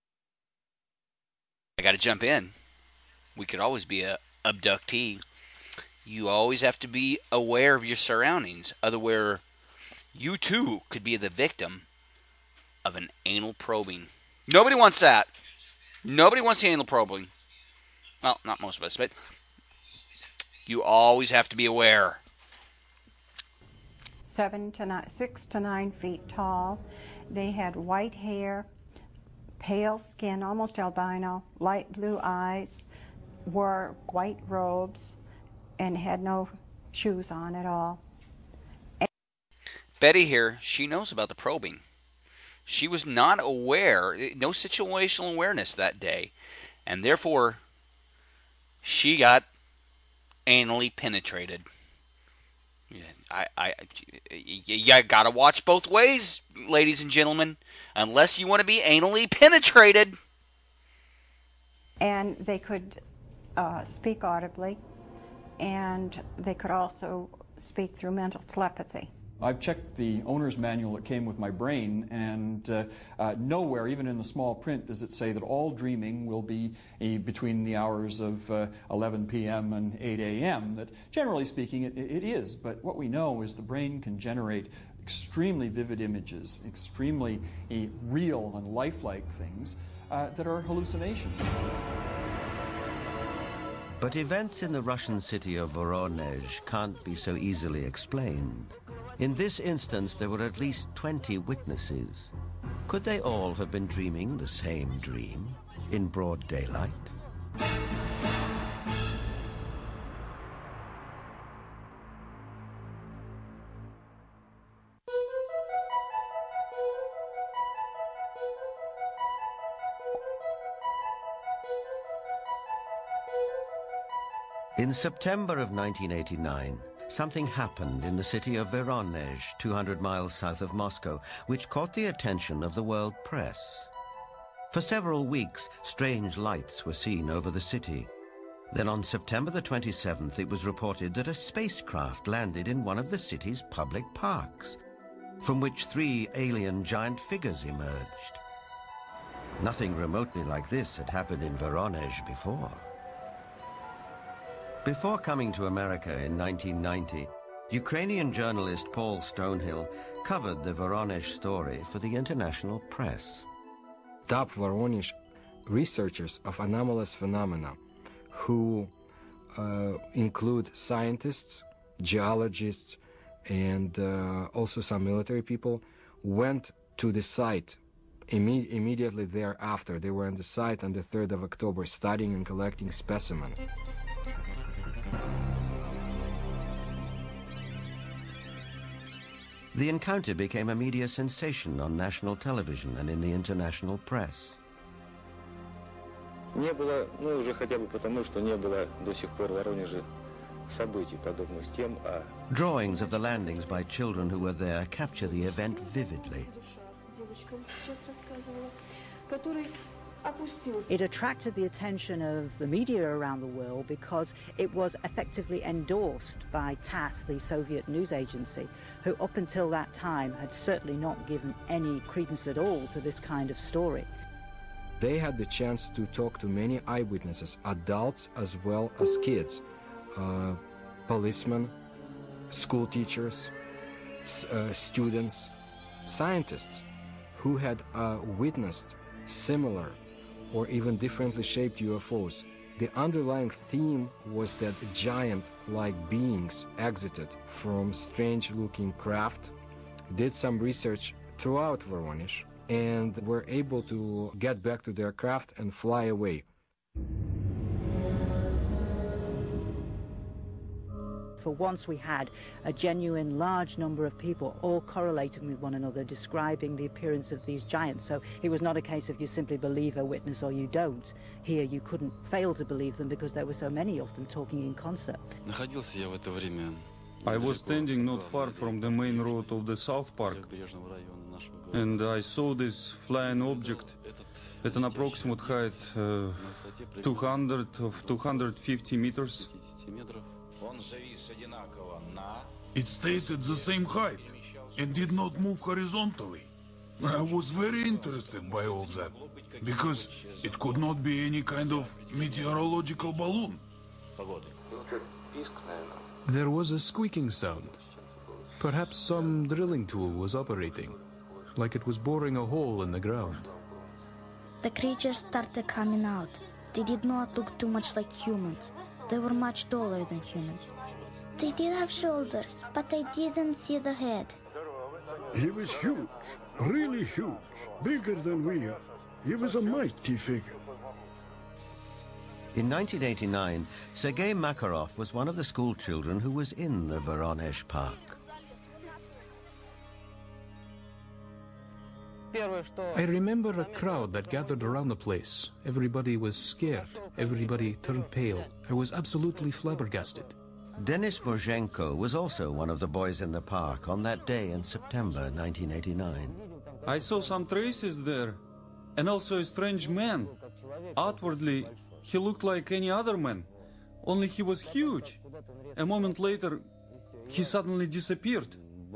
[SPEAKER 2] I got to jump in. We could always be a abductee. You always have to be aware of your surroundings. Otherwise, you too could be the victim of an anal probing. Nobody wants that. Nobody wants the anal probing. Well, not most of us, but you always have to be aware.
[SPEAKER 14] 6 to 9 feet tall. They had white hair, pale skin, almost albino, light blue eyes, wore white robes, and had no shoes on at all.
[SPEAKER 2] Betty here, she knows about the probing. She was not aware, no situational awareness that day, and therefore she got anally penetrated. You gotta watch both ways, ladies and gentlemen, unless you want to be anally penetrated.
[SPEAKER 14] And they could speak audibly, and they could also speak through mental telepathy.
[SPEAKER 19] I've checked the owner's manual that came with my brain, and nowhere, even in the small print, does it say that all dreaming will be between the hours of 11 p.m. and 8 a.m. That, generally speaking, it is. But what we know is the brain can generate extremely vivid images, extremely real and lifelike things that are hallucinations.
[SPEAKER 20] But events in the Russian city of Voronezh can't be so easily explained. In this instance, there were at least 20 witnesses. Could they all have been dreaming the same dream in broad daylight? In September of 1989, something happened in the city of Voronezh, 200 miles south of Moscow, which caught the attention of the world press. For several weeks, strange lights were seen over the city. Then on September the 27th, it was reported that a spacecraft landed in one of the city's public parks, from which 3 alien giant figures emerged. Nothing remotely like this had happened in Voronezh before. Before coming to America in 1990, Ukrainian journalist Paul Stonehill covered the Voronezh story for the international press.
[SPEAKER 5] Top Voronezh researchers of anomalous phenomena who include scientists, geologists, and also some military people, went to the site immediately thereafter. They were on the site on the 3rd of October studying and collecting specimens.
[SPEAKER 20] The encounter became a media sensation on national television and in the international press.
[SPEAKER 6] Не было, ну уже хотя бы потому, что не было до сих пор в Воронеже событий, подобных тем, а...
[SPEAKER 20] Drawings of the landings by children who were there capture the event vividly.
[SPEAKER 13] It attracted the attention of the media around the world because it was effectively endorsed by TASS, the Soviet news agency, who up until that time had certainly not given any credence at all to this kind of story.
[SPEAKER 5] They had the chance to talk to many eyewitnesses, adults as well as kids, policemen, school teachers, students, scientists who had witnessed similar or even differently shaped UFOs. The underlying theme was that giant-like beings exited from strange-looking craft, did some research throughout Voronezh, and were able to get back to their craft and fly away.
[SPEAKER 13] For once we had a genuine large number of people all correlating with one another, describing the appearance of these giants. So it was not a case of you simply believe a witness or you don't. Here you couldn't fail to believe them because there were so many of them talking in concert.
[SPEAKER 21] I was standing not far from the main road of the South Park, and I saw this flying object at an approximate height 250 meters.
[SPEAKER 23] It stayed at the same height and did not move horizontally. I was very interested by all that, because it could not be any kind of meteorological balloon.
[SPEAKER 25] There was a squeaking sound. Perhaps some drilling tool was operating, like it was boring a hole in the ground.
[SPEAKER 26] The creatures started coming out. They did not look too much like humans. They were much taller than humans. They did have shoulders, but I didn't see the head.
[SPEAKER 27] He was huge, really huge, bigger than we are. He was a mighty figure.
[SPEAKER 20] In 1989, Sergei Makarov was one of the school children who was in the Voronezh Park.
[SPEAKER 25] I remember a crowd that gathered around the place. Everybody was scared. Everybody turned pale. I was absolutely flabbergasted.
[SPEAKER 20] Denis Mozhenko was also one of the boys in the park on that day in September 1989.
[SPEAKER 21] I saw some traces there, and also a strange man. Outwardly, he looked like any other man, only he was huge. A moment later, he suddenly disappeared.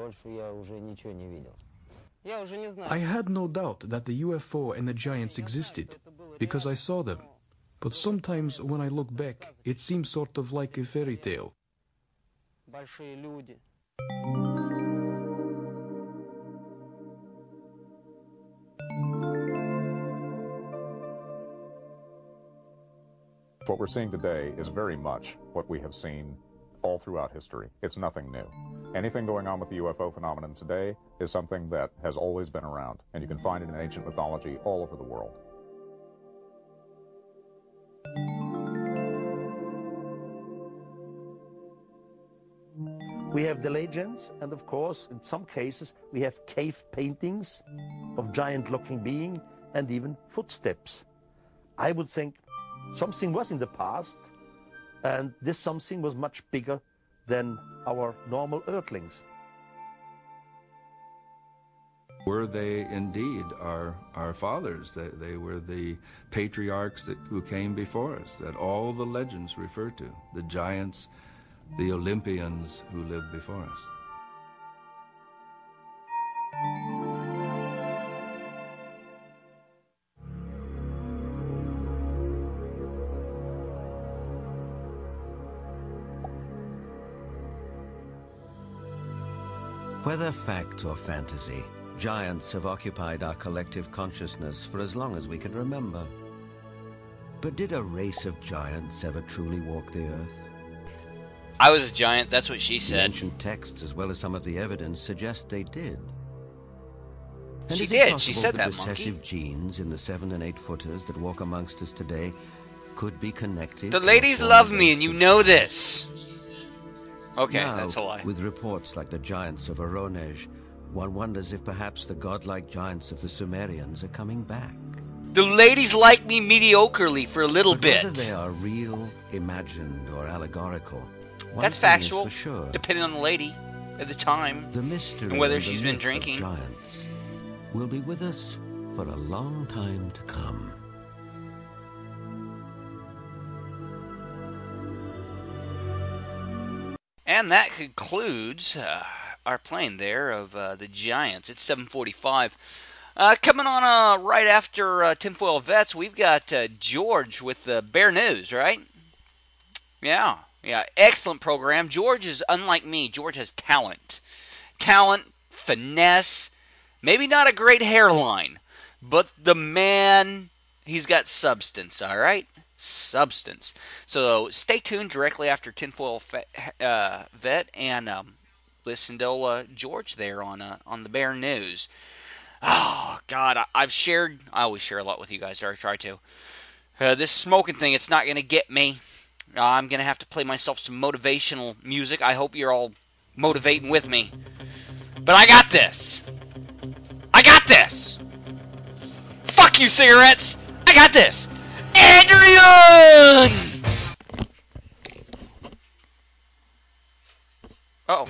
[SPEAKER 25] I had no doubt that the UFO and the giants existed, because I saw them. But sometimes when I look back, it seems sort of like a fairy tale.
[SPEAKER 9] What we're seeing today is very much what we have seen all throughout history. It's nothing new. Anything going on with the UFO phenomenon today is something that has always been around, and you can find it in ancient mythology all over the world.
[SPEAKER 8] We have the legends, and of course, in some cases, we have cave paintings of giant-looking beings and even footsteps. I would think something was in the past, and this something was much bigger than our normal earthlings.
[SPEAKER 4] Were they indeed our fathers? They were the patriarchs who came before us, that all the legends refer to, the giants, the Olympians who lived before us.
[SPEAKER 20] Whether fact or fantasy, giants have occupied our collective consciousness for as long as we can remember. But did a race of giants ever truly walk the earth?
[SPEAKER 2] I was a giant, that's what she said.
[SPEAKER 20] The ancient texts, as well as some of the evidence, suggest they did. And
[SPEAKER 2] She
[SPEAKER 20] is it
[SPEAKER 2] did,
[SPEAKER 20] possible
[SPEAKER 2] she said that,
[SPEAKER 20] the
[SPEAKER 2] monkey.
[SPEAKER 20] recessive genes in the 7- and 8-footers that walk amongst us today could be connected?
[SPEAKER 2] The
[SPEAKER 20] to a
[SPEAKER 2] ladies
[SPEAKER 20] former
[SPEAKER 2] love me,
[SPEAKER 20] race
[SPEAKER 2] and you
[SPEAKER 20] of
[SPEAKER 2] know this. Okay,
[SPEAKER 20] Now,
[SPEAKER 2] that's a lie.
[SPEAKER 20] with reports like the giants of Voronezh, one wonders if perhaps the godlike giants of the Sumerians are coming back.
[SPEAKER 2] The ladies like me mediocrely for a little
[SPEAKER 20] But
[SPEAKER 2] bit.
[SPEAKER 20] whether they are real, imagined, or allegorical, one
[SPEAKER 2] That's
[SPEAKER 20] thing is
[SPEAKER 2] factual,
[SPEAKER 20] for sure.
[SPEAKER 2] depending on the lady at the time
[SPEAKER 20] The mystery
[SPEAKER 2] and whether
[SPEAKER 20] and the
[SPEAKER 2] she's been
[SPEAKER 20] myth of
[SPEAKER 2] drinking.
[SPEAKER 20] giants will be with us for a long time to come.
[SPEAKER 2] And that concludes our playing there of the Giants. It's 7:45. Coming on right after Tinfoil Vets, we've got George with the Bear News, right? Yeah, excellent program. George is unlike me. George has talent, finesse, maybe not a great hairline, but the man, he's got substance, all right? Substance. So stay tuned directly after Tinfoil Vet and listen to George there on the Bear News. Oh, God, I always share a lot with you guys, or I try to. This smoking thing, it's not going to get me. I'm going to have to play myself some motivational music. I hope you're all motivating with me. But I got this. Fuck you, cigarettes. I got this. Adrian! Uh-oh.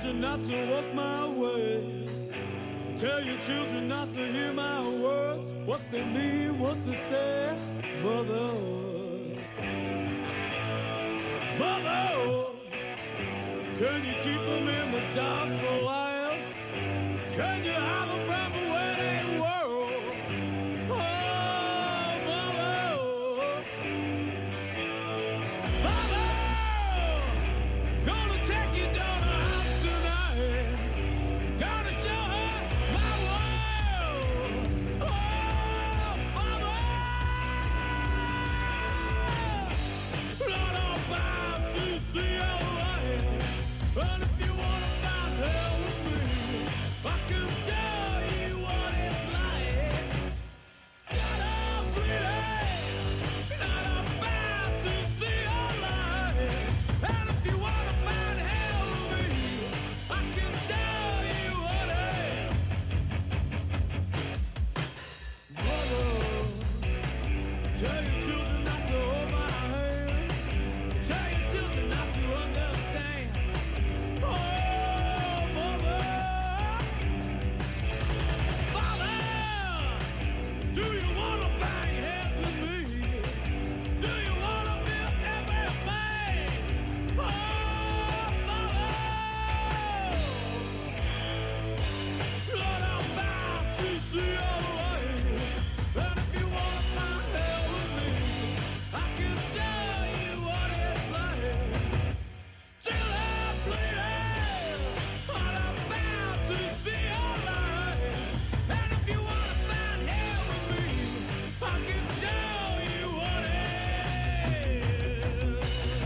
[SPEAKER 21] children not to walk my way. Tell your children not to hear my words, what they mean, what they say, mother. Mother, can you keep them in the dark for a while? Can you hide them from the waiting world? Oh, mother, mother, gonna take your daughter out tonight. Gonna show her my world. Oh, mother, Lord, I'm about to see your light. But if you wanna find hell with me, I can tell you what it's like. Not a bleeding, not about to see your light. And if you wanna find hell with me, I can tell you what it is. Mother, tell your children not to hold my hand. Tell your children not to understand. Oh, mother, father, do you wanna bang heads with me? Do you wanna feel everything? Oh, mother, Lord, I'm about to see your light. And if you wanna find hell with me, I can tell you what it's like. Till I'm bleeding, I'm about to see your light. And if you wanna find hell with me, I can tell you what it is.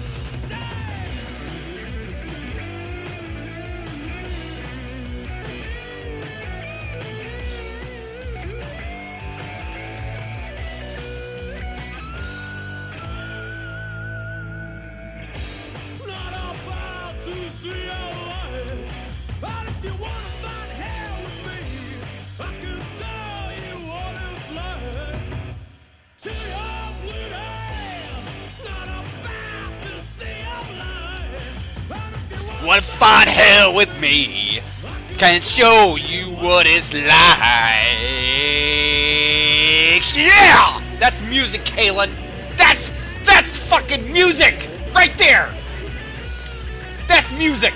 [SPEAKER 21] Not about to see your light. But if you wanna find hell with me, I can tell you what it's like. Till you're bleeding, not about to see your light. But if you
[SPEAKER 2] Wanna find hell with me? Can show you what it's like. Yeah! That's music, Kalen. That's fucking music! Right there! That's music!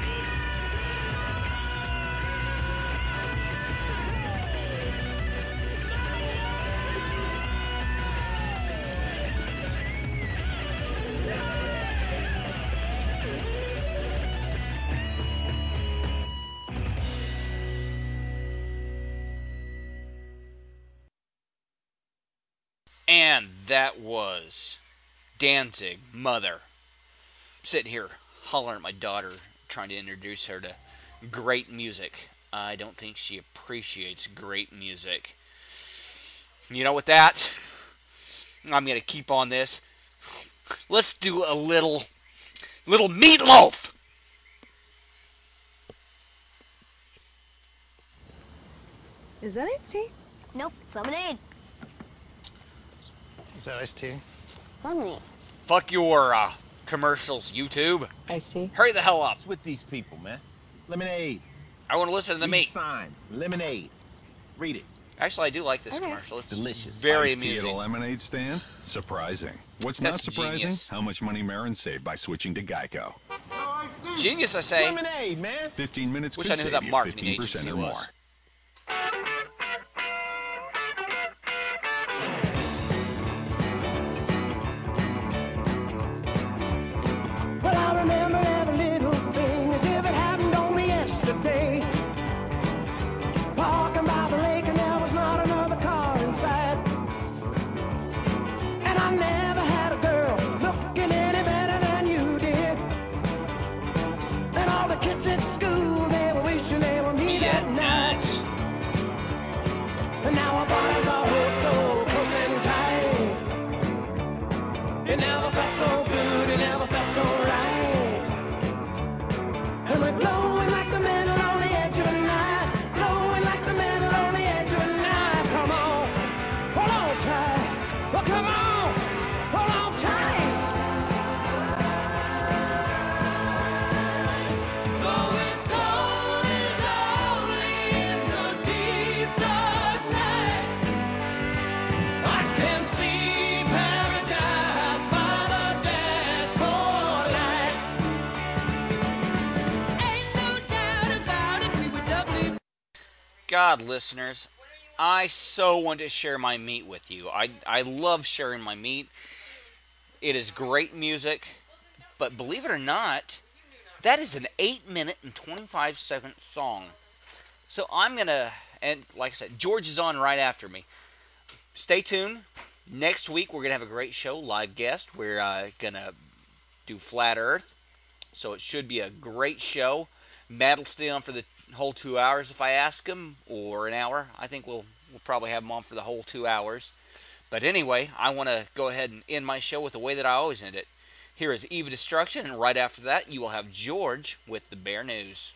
[SPEAKER 2] And that was Danzig, Mother. Sitting here hollering at my daughter, trying to introduce her to great music. I don't think she appreciates great music. You know, with that, I'm going to keep on this. Let's do a little meatloaf.
[SPEAKER 3] Is that iced tea?
[SPEAKER 7] Nope, it's lemonade.
[SPEAKER 10] Is that iced tea?
[SPEAKER 7] Lemonade.
[SPEAKER 2] Fuck your commercials, YouTube.
[SPEAKER 3] Iced tea.
[SPEAKER 2] Hurry the hell up.
[SPEAKER 15] What's with these people, man? Lemonade.
[SPEAKER 2] I want to listen to the
[SPEAKER 15] Read
[SPEAKER 2] meat.
[SPEAKER 15] Sign. Lemonade. Read it.
[SPEAKER 2] Actually, I do like this
[SPEAKER 3] Okay.
[SPEAKER 2] commercial. It's
[SPEAKER 15] delicious.
[SPEAKER 2] Very
[SPEAKER 16] Iced tea at a
[SPEAKER 2] amusing.
[SPEAKER 16] lemonade stand? Surprising. What's
[SPEAKER 2] That's
[SPEAKER 16] not surprising?
[SPEAKER 2] genius.
[SPEAKER 16] How much money Marin saved by switching to Geico.
[SPEAKER 2] Genius, I say.
[SPEAKER 15] Lemonade, man.
[SPEAKER 16] 15 minutes
[SPEAKER 2] Wish
[SPEAKER 16] could
[SPEAKER 2] I knew who
[SPEAKER 16] save
[SPEAKER 2] that
[SPEAKER 16] you
[SPEAKER 2] marketing
[SPEAKER 16] 15%
[SPEAKER 2] agency
[SPEAKER 16] or more.
[SPEAKER 2] was.
[SPEAKER 17] Well, I remember every little thing as if it happened only yesterday. Walking by the lake and there was not another car inside. And I never had a girl looking any better than you did. And all the kids at school, they were wishing they were me that night.
[SPEAKER 2] God, listeners, I so want to share my meat with you. I love sharing my meat. It is great music, but believe it or not, that is an 8-minute and 25-second song. So I'm going to, and like I said, George is on right after me. Stay tuned. Next week, we're going to have a great show, live guest. We're going to do Flat Earth, so it should be a great show. Matt will stay on for the whole 2 hours if I ask him, or an hour. I think we'll probably have him on for the whole 2 hours. But anyway, I want to go ahead and end my show with the way that I always end it. Here is Eva Destruction, and right after that, you will have George with the Bear News.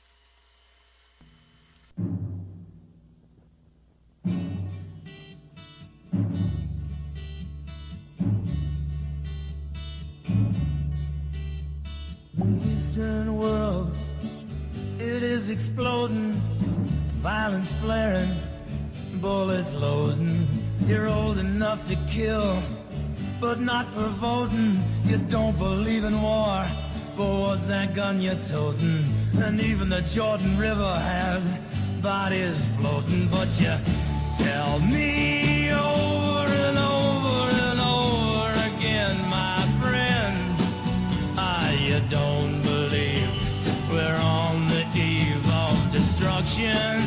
[SPEAKER 1] The Eastern world, it is exploding, violence flaring, bullets loading. You're old enough to kill, but not for voting. You don't believe in war, but what's that gun you're toting? And even the Jordan River has bodies floating. But you tell me over and over and over again, my friend, you don't believe we're on the eve of destruction.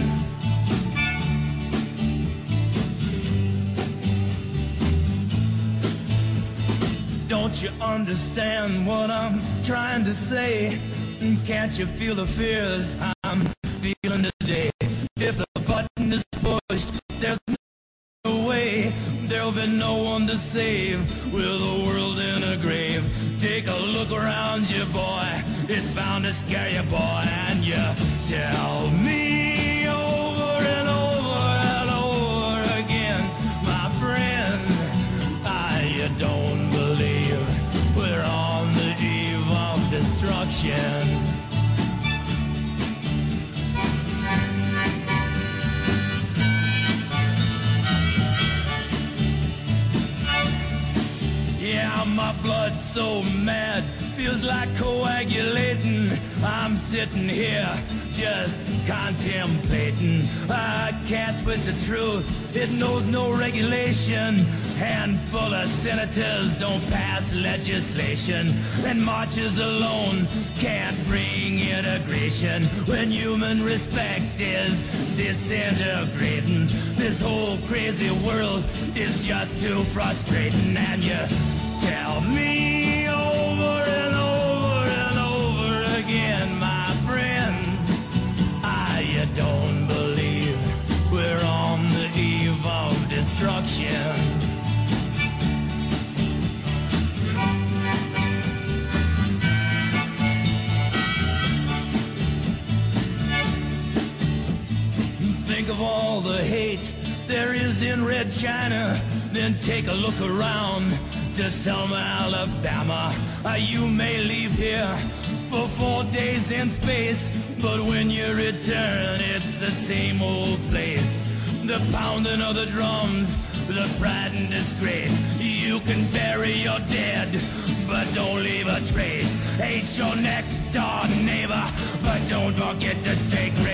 [SPEAKER 1] Don't you understand what I'm trying to say? Can't you feel the fears I'm feeling today? If the button is pushed, there's no way. There'll be no one to save with the world in a grave. Take a look around you, boy. It's bound to scare you, boy. And you tell me over and over and over again, my friend, you don't believe we're on the eve of destruction. Yeah, my blood's so mad, feels like coagulating. I'm sitting here just contemplating. I can't twist the truth, it knows no regulation. Handful of senators don't pass legislation, and marches alone can't bring integration. When human respect is disintegrating, this whole crazy world is just too frustrating. And you tell me over and over and over again, my friend, you don't believe we're on the eve of destruction. Think of all the hate there is in Red China, then take a look around to Selma, Alabama. You may leave here for 4 days in space, but when you return, it's the same old place. The pounding of the drums, the pride and disgrace. You can bury your dead, but don't leave a trace. Hate your next door neighbor, but don't forget the sacred